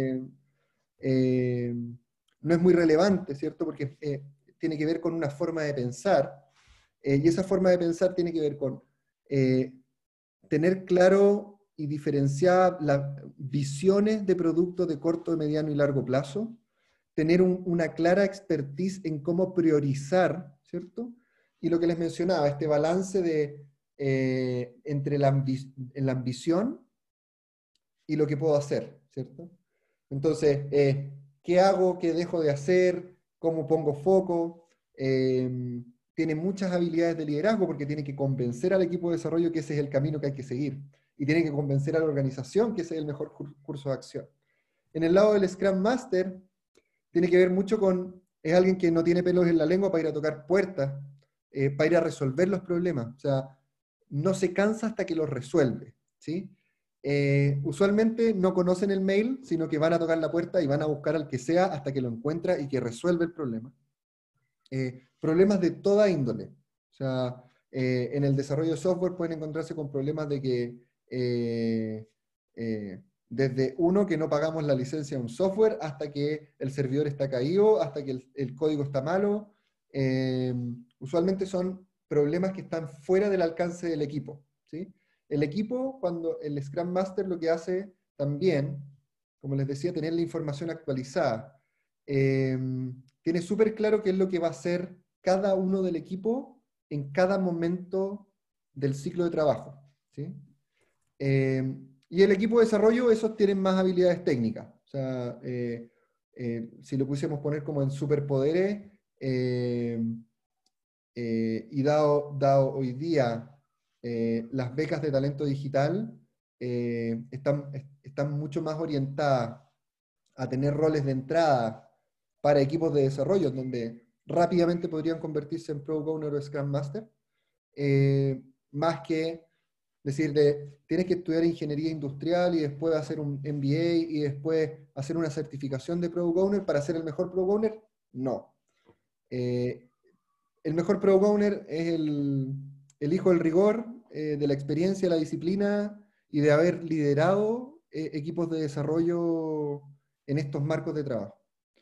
eh, no es muy relevante, ¿cierto? Porque tiene que ver con una forma de pensar, y esa forma de pensar tiene que ver con tener claro y diferenciar las visiones de productos de corto, mediano y largo plazo, tener una clara expertise en cómo priorizar, ¿cierto? Y lo que les mencionaba, este balance entre la ambición y lo que puedo hacer, ¿cierto? Entonces, ¿qué hago? ¿Qué dejo de hacer? ¿Cómo pongo foco? Tiene muchas habilidades de liderazgo porque tiene que convencer al equipo de desarrollo que ese es el camino que hay que seguir. Y tiene que convencer a la organización que ese es el mejor curso de acción. En el lado del Scrum Master, tiene que ver mucho es alguien que no tiene pelos en la lengua para ir a tocar puertas, para ir a resolver los problemas. O sea, no se cansa hasta que los resuelve, ¿sí? Usualmente no conocen el mail, sino que van a tocar la puerta y van a buscar al que sea hasta que lo encuentra y que resuelve el problema. Problemas de toda índole. O sea, en el desarrollo de software pueden encontrarse con problemas de que desde uno, que no pagamos la licencia de un software, hasta que el servidor está caído, hasta que el código está malo. Usualmente son problemas que están fuera del alcance del equipo, ¿sí? El equipo, cuando el Scrum Master lo que hace también, como les decía, tener la información actualizada. Tiene súper claro qué es lo que va a hacer cada uno del equipo en cada momento del ciclo de trabajo, ¿sí? Y el equipo de desarrollo, esos tienen más habilidades técnicas. O sea, si lo pudiésemos poner como en superpoderes, y dado hoy día las becas de talento digital están mucho más orientadas a tener roles de entrada para equipos de desarrollo, donde rápidamente podrían convertirse en Product Owner o Scrum Master, más que decir, tienes que estudiar ingeniería industrial y después hacer un MBA y después hacer una certificación de Product Owner para ser el mejor Product Owner. No. El mejor Product Owner es el hijo del rigor, de la experiencia, la disciplina y de haber liderado equipos de desarrollo en estos marcos de trabajo.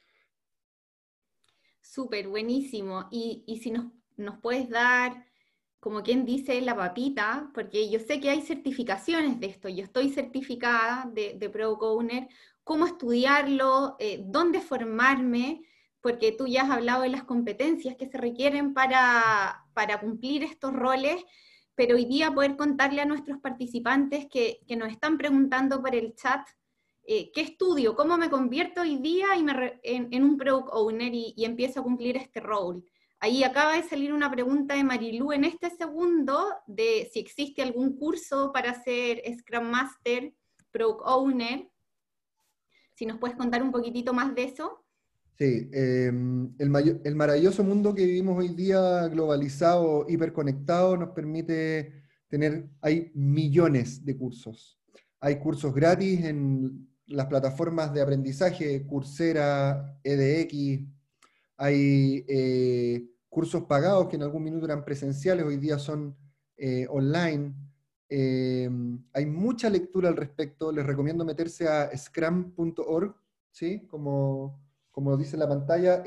Súper, buenísimo. Y si nos puedes dar, como quien dice, la papita, porque yo sé que hay certificaciones de esto, yo estoy certificada de Product Owner, cómo estudiarlo, dónde formarme, porque tú ya has hablado de las competencias que se requieren para cumplir estos roles, pero hoy día poder contarle a nuestros participantes que nos están preguntando por el chat, ¿qué estudio? ¿Cómo me convierto hoy día en un Product Owner y empiezo a cumplir este rol? Ahí acaba de salir una pregunta de Marilú en este segundo de si existe algún curso para ser Scrum Master, Product Owner. Si nos puedes contar un poquitito más de eso. Sí, el maravilloso mundo que vivimos hoy día, globalizado, hiperconectado, nos permite hay millones de cursos. Hay cursos gratis en las plataformas de aprendizaje, Coursera, edX, hay cursos pagados que en algún minuto eran presenciales, hoy día son online. Hay mucha lectura al respecto, les recomiendo meterse a scrum.org, ¿sí? Como dice la pantalla,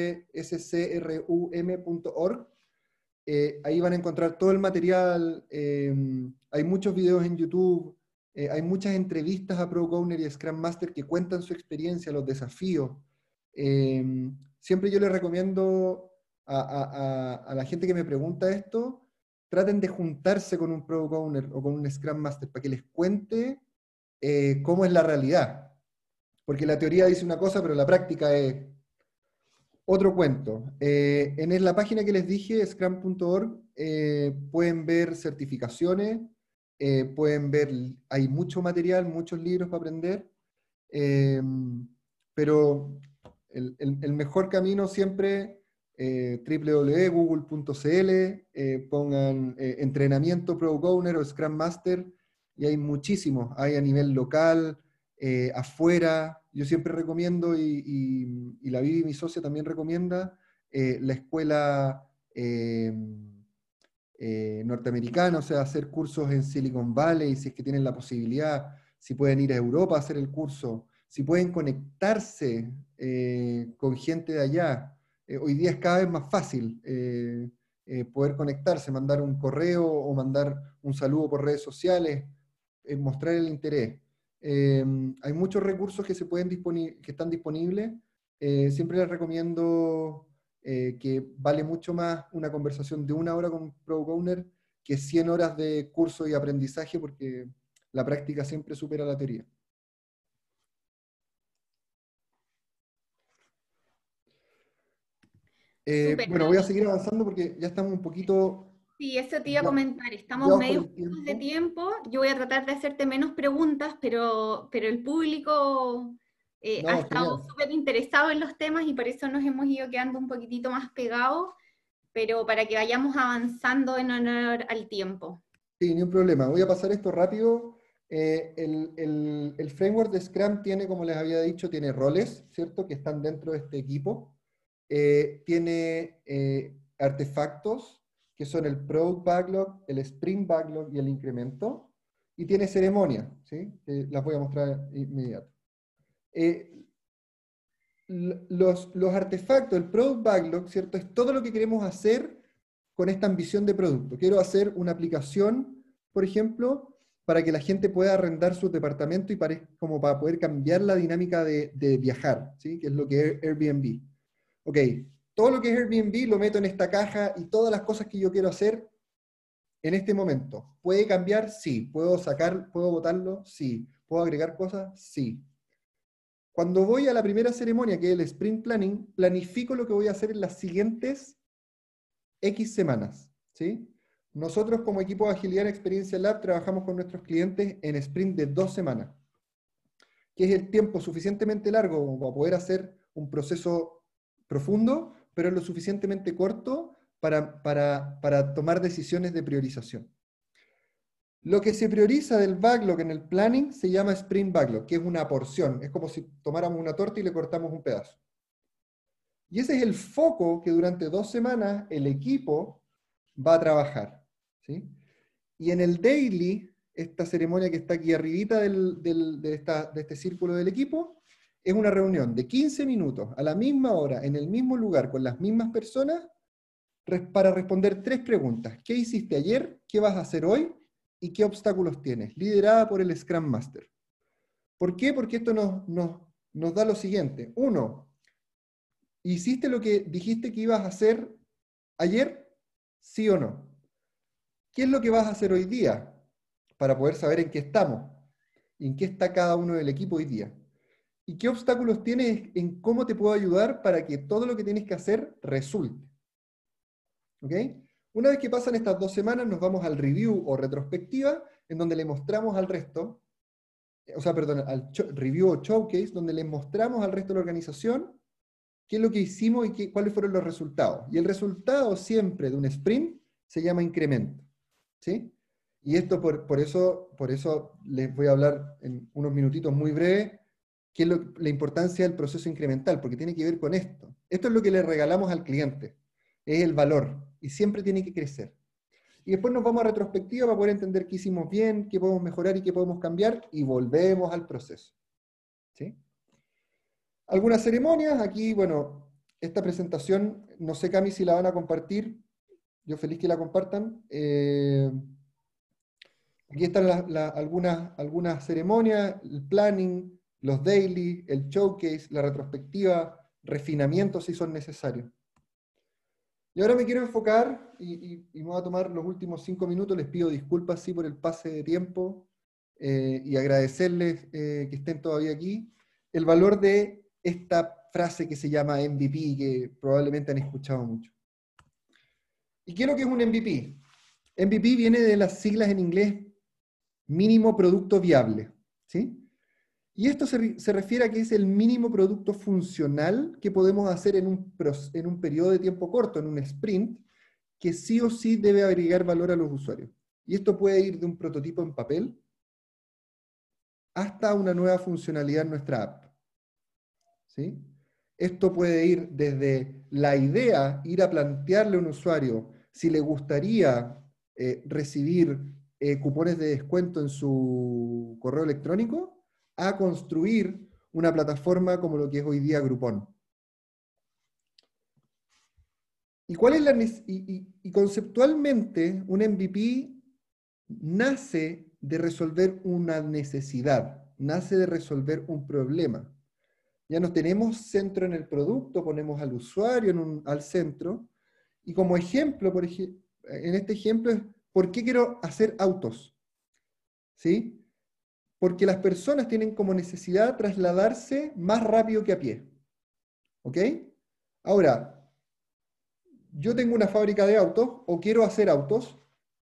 scrum.org. Ahí van a encontrar todo el material, hay muchos videos en YouTube, hay muchas entrevistas a Product Owner y Scrum Master que cuentan su experiencia, los desafíos. Siempre yo les recomiendo a la gente que me pregunta esto, traten de juntarse con un Product Owner o con un Scrum Master para que les cuente cómo es la realidad. Porque la teoría dice una cosa, pero la práctica es otro cuento. En la página que les dije, scrum.org, pueden ver certificaciones, pueden ver, hay mucho material, muchos libros para aprender, pero el mejor camino siempre, www.google.cl, pongan entrenamiento Product Owner o Scrum Master, y hay muchísimos, hay a nivel local, afuera. Yo siempre recomiendo, y la Vivi, mi socia, también recomienda, la escuela norteamericana, o sea, hacer cursos en Silicon Valley, si es que tienen la posibilidad, si pueden ir a Europa a hacer el curso, si pueden conectarse con gente de allá. Hoy día es cada vez más fácil poder conectarse, mandar un correo o mandar un saludo por redes sociales, mostrar el interés. Hay muchos recursos que que están disponibles. Siempre les recomiendo que vale mucho más una conversación de 1 hora con un Product Owner que 100 horas de curso y aprendizaje, porque la práctica siempre supera la teoría. Súper. Bueno, voy a seguir avanzando porque ya estamos un poquito Sí, eso te iba a comentar. Estamos ya por medio el justos de tiempo. tiempo. Yo voy a tratar de hacerte menos preguntas, pero el público ha No, estado genial. súper interesado en los temas y por eso nos hemos ido quedando un poquitito más pegados, pero para que vayamos avanzando en honor al tiempo. Sí, ni un problema. Voy a pasar esto rápido. el framework de Scrum tiene, como les había dicho, tiene roles, ¿cierto? Que están dentro de este equipo. Tiene artefactos, que son el Product Backlog, el Sprint Backlog y el incremento. Y tiene ceremonias, ¿sí? Las voy a mostrar inmediato. Los artefactos, el Product Backlog, ¿cierto? Es todo lo que queremos hacer con esta ambición de producto. Quiero hacer una aplicación, por ejemplo, para que la gente pueda arrendar su departamento y como para poder cambiar la dinámica de viajar, ¿sí? Que es lo que es Airbnb. Ok, todo lo que es Airbnb lo meto en esta caja y todas las cosas que yo quiero hacer en este momento. ¿Puede cambiar? Sí. ¿Puedo botarlo? Sí. ¿Puedo agregar cosas? Sí. Cuando voy a la primera ceremonia, que es el Sprint Planning, planifico lo que voy a hacer en las siguientes X semanas, ¿sí? Nosotros como equipo de Agilidad en Experiencia Lab trabajamos con nuestros clientes en sprint de 2 semanas, que es el tiempo suficientemente largo como para poder hacer un proceso profundo, pero lo suficientemente corto para tomar decisiones de priorización. Lo que se prioriza del backlog en el planning se llama sprint backlog, que es una porción. Es como si tomáramos una torta y le cortamos un pedazo. Y ese es el foco que durante 2 semanas el equipo va a trabajar, ¿sí? Y en el daily, esta ceremonia que está aquí arribita de este círculo del equipo, es una reunión de 15 minutos, a la misma hora, en el mismo lugar, con las mismas personas, para responder 3 preguntas. ¿Qué hiciste ayer? ¿Qué vas a hacer hoy? ¿Y qué obstáculos tienes? Liderada por el Scrum Master. ¿Por qué? Porque esto nos da lo siguiente. 1, ¿hiciste lo que dijiste que ibas a hacer ayer? ¿Sí o no? ¿Qué es lo que vas a hacer hoy día? Para poder saber en qué estamos. Y en qué está cada uno del equipo hoy día. ¿Y qué obstáculos tienes en cómo te puedo ayudar para que todo lo que tienes que hacer resulte? ¿Ok? Una vez que pasan estas 2 semanas, nos vamos al review o retrospectiva, en donde le mostramos al resto, al review o showcase, donde le mostramos al resto de la organización qué es lo que hicimos y cuáles fueron los resultados. Y el resultado siempre de un sprint se llama incremento, ¿sí? Y esto por eso les voy a hablar en unos minutitos muy breves, qué es la importancia del proceso incremental, porque tiene que ver con esto. Esto es lo que le regalamos al cliente, es el valor, y siempre tiene que crecer. Y después nos vamos a retrospectiva para poder entender qué hicimos bien, qué podemos mejorar y qué podemos cambiar, y volvemos al proceso, ¿sí? Algunas ceremonias, aquí, bueno, esta presentación, no sé, Cami, si la van a compartir, yo feliz que la compartan. Aquí están algunas ceremonias, el planning, los daily, el showcase, la retrospectiva, refinamientos si son necesarios. Y ahora me quiero enfocar, y me voy a tomar los últimos 5 minutos, les pido disculpas sí por el pase de tiempo, y agradecerles que estén todavía aquí, el valor de esta frase que se llama MVP, que probablemente han escuchado mucho. ¿Y qué es lo que es un MVP? MVP viene de las siglas en inglés mínimo producto viable, ¿sí? Y esto se refiere a que es el mínimo producto funcional que podemos hacer en un periodo de tiempo corto, en un sprint, que sí o sí debe agregar valor a los usuarios. Y esto puede ir de un prototipo en papel hasta una nueva funcionalidad en nuestra app, ¿sí? Esto puede ir desde la idea, ir a plantearle a un usuario si le gustaría recibir cupones de descuento en su correo electrónico, a construir una plataforma como lo que es hoy día Groupon. ¿Y cuál es y conceptualmente un MVP nace de resolver una necesidad, nace de resolver un problema. Ya no tenemos centro en el producto, ponemos al usuario al centro, y como ejemplo, en este ejemplo es, ¿por qué quiero hacer autos? ¿Sí? Porque las personas tienen como necesidad trasladarse más rápido que a pie. ¿Ok? Ahora, yo tengo una fábrica de autos, o quiero hacer autos,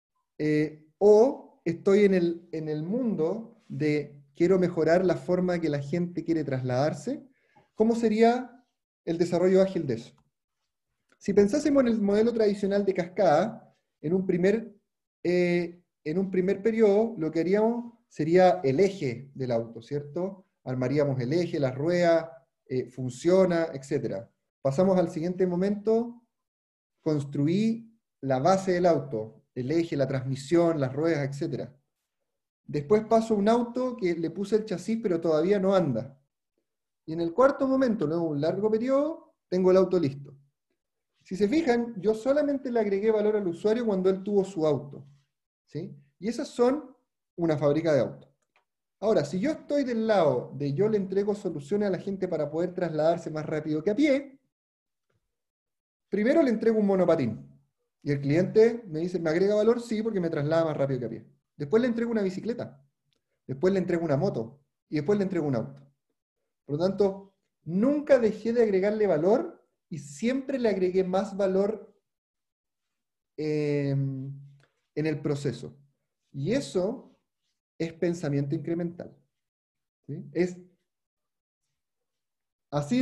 o estoy en el mundo de quiero mejorar la forma que la gente quiere trasladarse. ¿Cómo sería el desarrollo ágil de eso? Si pensásemos en el modelo tradicional de cascada, en un primer periodo, lo que haríamos sería el eje del auto, ¿cierto? Armaríamos el eje, las ruedas, funciona, etc. Pasamos al siguiente momento, construí la base del auto, el eje, la transmisión, las ruedas, etc. Después paso a un auto que le puse el chasis, pero todavía no anda. Y en el cuarto momento, luego de un largo periodo, tengo el auto listo. Si se fijan, yo solamente le agregué valor al usuario cuando él tuvo su auto, ¿sí? Y esas son una fábrica de autos. Ahora, si yo estoy del lado de yo le entrego soluciones a la gente para poder trasladarse más rápido que a pie, primero le entrego un monopatín. Y el cliente me dice, ¿me agrega valor? Sí, porque me traslada más rápido que a pie. Después le entrego una bicicleta. Después le entrego una moto. Y después le entrego un auto. Por lo tanto, nunca dejé de agregarle valor y siempre le agregué más valor en el proceso. Y eso es pensamiento incremental. ¿Sí? Es así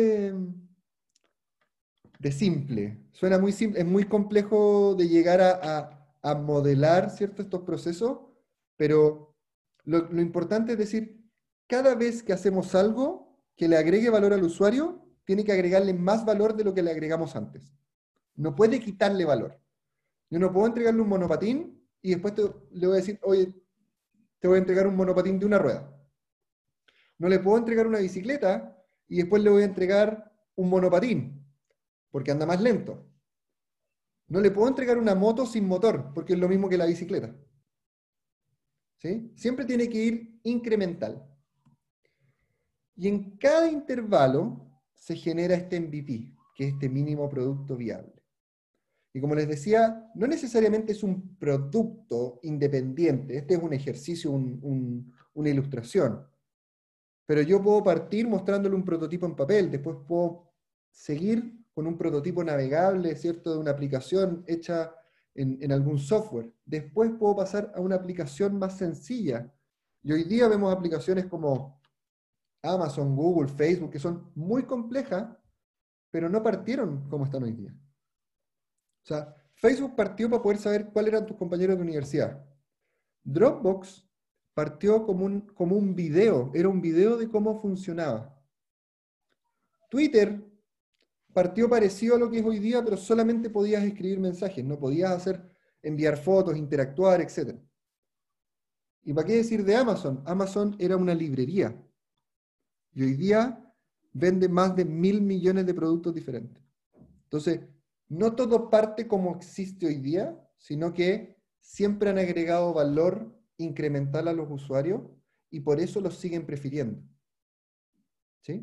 de simple. Suena muy simple, es muy complejo de llegar a modelar, ¿cierto?, estos procesos, pero lo importante es decir, cada vez que hacemos algo que le agregue valor al usuario, tiene que agregarle más valor de lo que le agregamos antes. No puede quitarle valor. Yo no puedo entregarle un monopatín y después le voy a decir, oye, te voy a entregar un monopatín de una rueda. No le puedo entregar una bicicleta y después le voy a entregar un monopatín, porque anda más lento. No le puedo entregar una moto sin motor, porque es lo mismo que la bicicleta. ¿Sí? Siempre tiene que ir incremental. Y en cada intervalo se genera este MVP, que es este mínimo producto viable. Y como les decía, no necesariamente es un producto independiente, este es un ejercicio, una ilustración. Pero yo puedo partir mostrándole un prototipo en papel, después puedo seguir con un prototipo navegable, ¿cierto?, de una aplicación hecha en algún software. Después puedo pasar a una aplicación más sencilla. Y hoy día vemos aplicaciones como Amazon, Google, Facebook, que son muy complejas, pero no partieron como están hoy día. O sea, Facebook partió para poder saber cuáles eran tus compañeros de universidad. Dropbox partió como un video, era un video de cómo funcionaba. Twitter partió parecido a lo que es hoy día, pero solamente podías escribir mensajes, no podías enviar fotos, interactuar, etc. ¿Y para qué decir de Amazon? Amazon era una librería. Y hoy día vende más de 1.000 millones de productos diferentes. Entonces, no todo parte como existe hoy día, sino que siempre han agregado valor incremental a los usuarios y por eso los siguen prefiriendo. ¿Sí?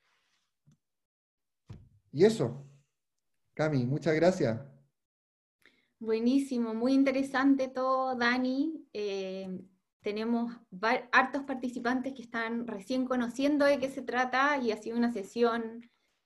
Y eso, Cami, muchas gracias. Buenísimo, muy interesante todo, Dani. Tenemos hartos participantes que están recién conociendo de qué se trata y ha sido una sesión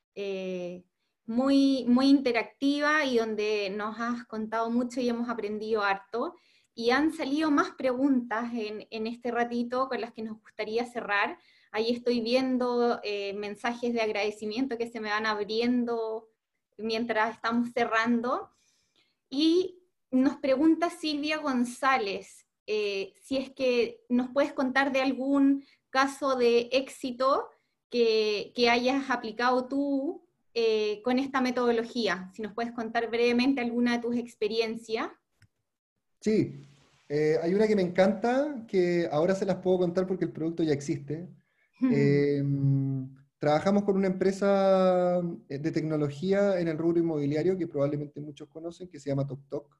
muy interactiva y donde nos has contado mucho y hemos aprendido harto. Y han salido más preguntas en este ratito con las que nos gustaría cerrar. Ahí estoy viendo mensajes de agradecimiento que se me van abriendo mientras estamos cerrando. Y nos pregunta Silvia González, si es que nos puedes contar de algún caso de éxito que hayas aplicado tú con esta metodología. Si nos puedes contar brevemente alguna de tus experiencias. Sí, hay una que me encanta, que ahora se las puedo contar porque el producto ya existe. Trabajamos con una empresa de tecnología en el rubro inmobiliario que probablemente muchos conocen, que se llama TokTok.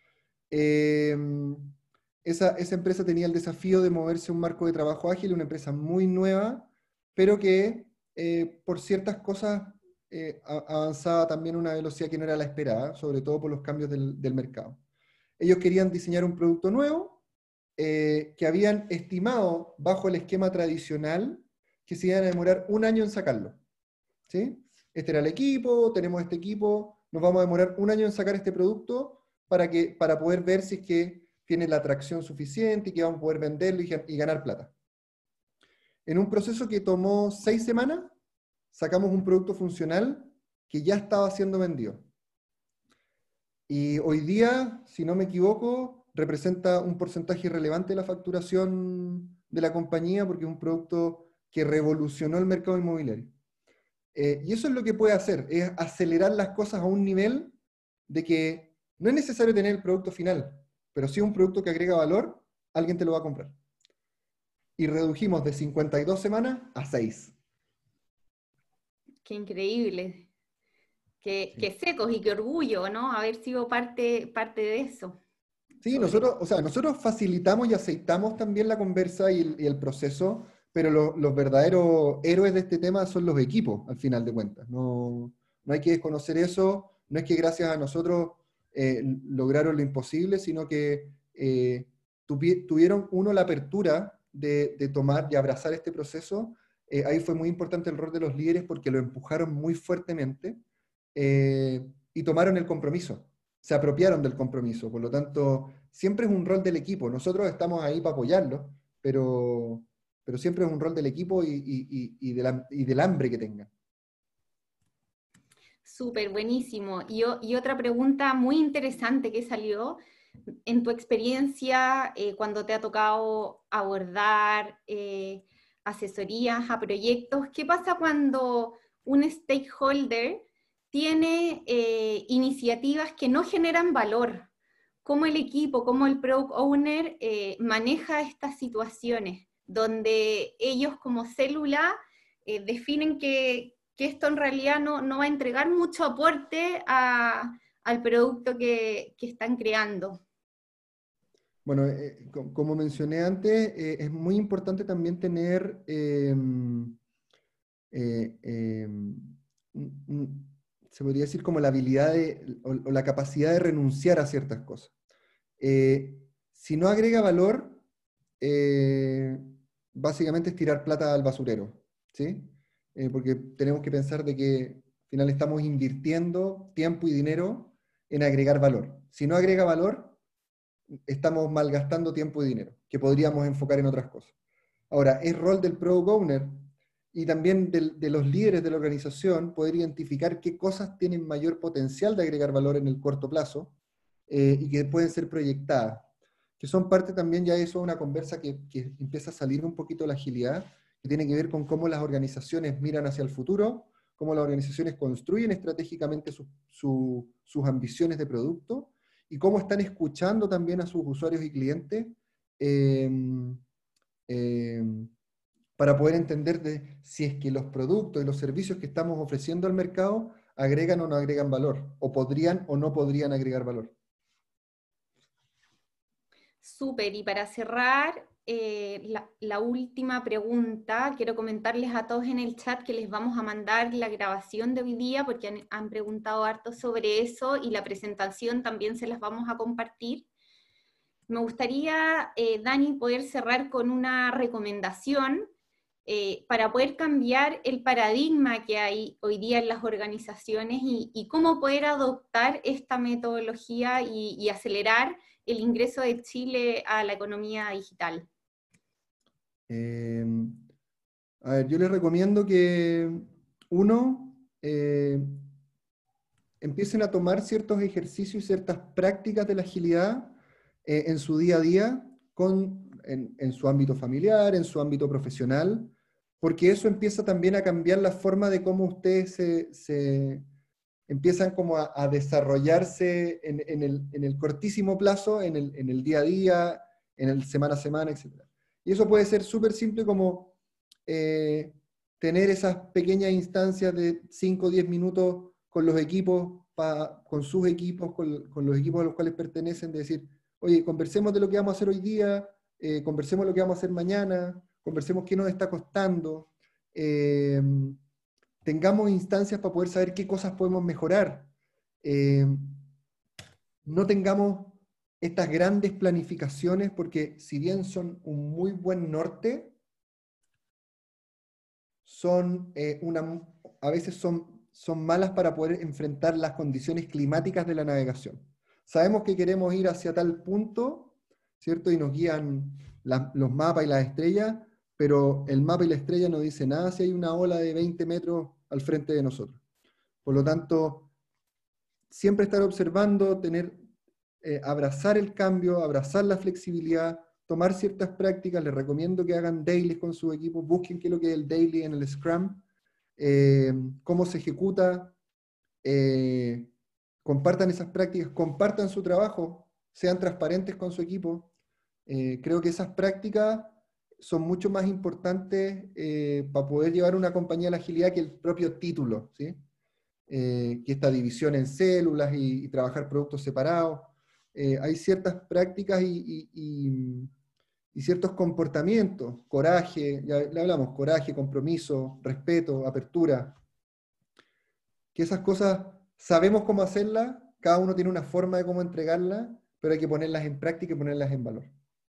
Esa empresa tenía el desafío de moverse a un marco de trabajo ágil, una empresa muy nueva, pero que por ciertas cosas avanzaba también a una velocidad que no era la esperada, sobre todo por los cambios del mercado. Ellos querían diseñar un producto nuevo que habían estimado bajo el esquema tradicional que se iban a demorar 1 año en sacarlo. ¿Sí? Este era el equipo, tenemos este equipo, nos vamos a demorar 1 año en sacar este producto para poder ver si es que tiene la atracción suficiente y que vamos a poder venderlo y ganar plata. En un proceso que tomó 6 semanas, sacamos un producto funcional que ya estaba siendo vendido. Y hoy día, si no me equivoco, representa un porcentaje irrelevante de la facturación de la compañía porque es un producto que revolucionó el mercado inmobiliario. Y eso es lo que puede hacer, es acelerar las cosas a un nivel de que no es necesario tener el producto final, pero si es un producto que agrega valor, alguien te lo va a comprar. Y redujimos de 52 semanas a 6. Qué increíble. Sí. Qué secos y qué orgullo, ¿no? Haber sido parte de eso. Sí, nosotros facilitamos y aceitamos también la conversa y el proceso, pero los verdaderos héroes de este tema son los equipos, al final de cuentas. No, no hay que desconocer eso, no es que gracias a nosotros lograron lo imposible, sino que tuvieron la apertura de tomar y abrazar este proceso. Ahí fue muy importante el rol de los líderes porque lo empujaron muy fuertemente y tomaron el compromiso, se apropiaron del compromiso. Por lo tanto, siempre es un rol del equipo. Nosotros estamos ahí para apoyarlo, pero siempre es un rol del equipo y del hambre que tengan. Súper, buenísimo. Y otra pregunta muy interesante que salió, en tu experiencia, cuando te ha tocado abordar asesorías a proyectos, ¿qué pasa cuando un stakeholder tiene iniciativas que no generan valor? ¿Cómo el equipo, cómo el product owner maneja estas situaciones donde ellos como célula definen que esto en realidad no va a entregar mucho aporte al producto que están creando? Bueno, como mencioné antes, es muy importante también tener eh, eh, se podría decir como la habilidad o la capacidad de renunciar a ciertas cosas. Si no agrega valor, básicamente es tirar plata al basurero, ¿sí? Porque tenemos que pensar de que al final estamos invirtiendo tiempo y dinero en agregar valor. Si no agrega valor, estamos malgastando tiempo y dinero, que podríamos enfocar en otras cosas. Ahora, es rol del product owner y también de los líderes de la organización poder identificar qué cosas tienen mayor potencial de agregar valor en el corto plazo y que pueden ser proyectadas, que son parte también, ya eso, una conversa que empieza a salir un poquito de la agilidad, que tiene que ver con cómo las organizaciones miran hacia el futuro, cómo las organizaciones construyen estratégicamente sus ambiciones de producto y cómo están escuchando también a sus usuarios y clientes eh, eh, para poder entender si es que los productos y los servicios que estamos ofreciendo al mercado agregan o no agregan valor, o podrían o no podrían agregar valor. Súper, y para cerrar, la última pregunta, quiero comentarles a todos en el chat que les vamos a mandar la grabación de hoy día porque han preguntado harto sobre eso y la presentación también se las vamos a compartir. Me gustaría, Dani, poder cerrar con una recomendación para poder cambiar el paradigma que hay hoy día en las organizaciones y cómo poder adoptar esta metodología y acelerar el ingreso de Chile a la economía digital. A ver, yo les recomiendo que uno empiecen a tomar ciertos ejercicios y ciertas prácticas de la agilidad en su día a día, en su ámbito familiar, en su ámbito profesional, porque eso empieza también a cambiar la forma de cómo ustedes se empiezan como a desarrollarse en el cortísimo plazo, en el día a día, en el semana a semana, etc. Y eso puede ser súper simple como tener esas pequeñas instancias de 5 o 10 minutos con los equipos, con sus equipos, con los equipos a los cuales pertenecen, de decir, oye, conversemos de lo que vamos a hacer hoy día, conversemos de lo que vamos a hacer mañana, conversemos qué nos está costando, tengamos instancias para poder saber qué cosas podemos mejorar. No tengamos estas grandes planificaciones porque si bien son un muy buen norte, a veces son malas para poder enfrentar las condiciones climáticas de la navegación. Sabemos que queremos ir hacia tal punto, ¿cierto? Y nos guían los mapas y las estrellas, pero el mapa y la estrella no dice nada si hay una ola de 20 metros al frente de nosotros. Por lo tanto, siempre estar observando, tener abrazar el cambio, abrazar la flexibilidad, tomar ciertas prácticas. Les recomiendo que hagan dailies con su equipo, busquen qué es lo que es el daily en el Scrum, cómo se ejecuta, compartan esas prácticas, compartan su trabajo, sean transparentes con su equipo. Creo que esas prácticas son mucho más importantes para poder llevar una compañía a la agilidad que el propio título, ¿sí? Que esta división en células y trabajar productos separados. Hay ciertas prácticas y ciertos comportamientos, coraje, ya le hablamos, coraje, compromiso, respeto, apertura, que esas cosas sabemos cómo hacerlas, cada uno tiene una forma de cómo entregarlas, pero hay que ponerlas en práctica y ponerlas en valor.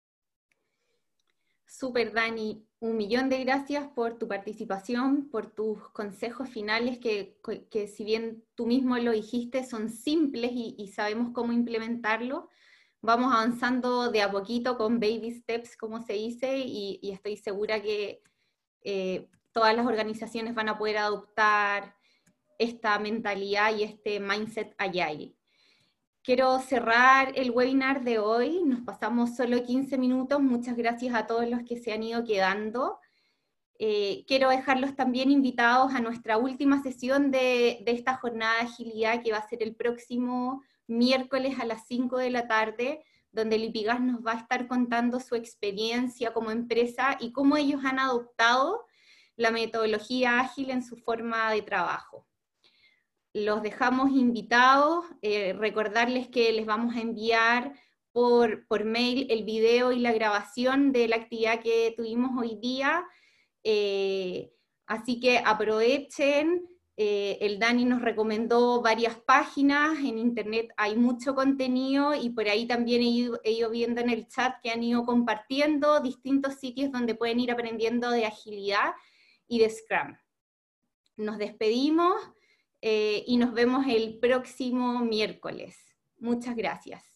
Súper, Dani. 1.000.000 de gracias por tu participación, por tus consejos finales que si bien tú mismo lo dijiste, son simples y sabemos cómo implementarlo. Vamos avanzando de a poquito con baby steps, como se dice, y estoy segura que todas las organizaciones van a poder adoptar esta mentalidad y este mindset agile. Quiero cerrar el webinar de hoy, nos pasamos solo 15 minutos, muchas gracias a todos los que se han ido quedando. Quiero dejarlos también invitados a nuestra última sesión de esta jornada de agilidad que va a ser el próximo miércoles a las 5 de la tarde, donde Lipigas nos va a estar contando su experiencia como empresa y cómo ellos han adoptado la metodología ágil en su forma de trabajo. Los dejamos invitados, recordarles que les vamos a enviar por mail el video y la grabación de la actividad que tuvimos hoy día, así que aprovechen. El Dani nos recomendó varias páginas, en internet hay mucho contenido y por ahí también he ido viendo en el chat que han ido compartiendo distintos sitios donde pueden ir aprendiendo de agilidad y de Scrum. Nos despedimos y nos vemos el próximo miércoles. Muchas gracias.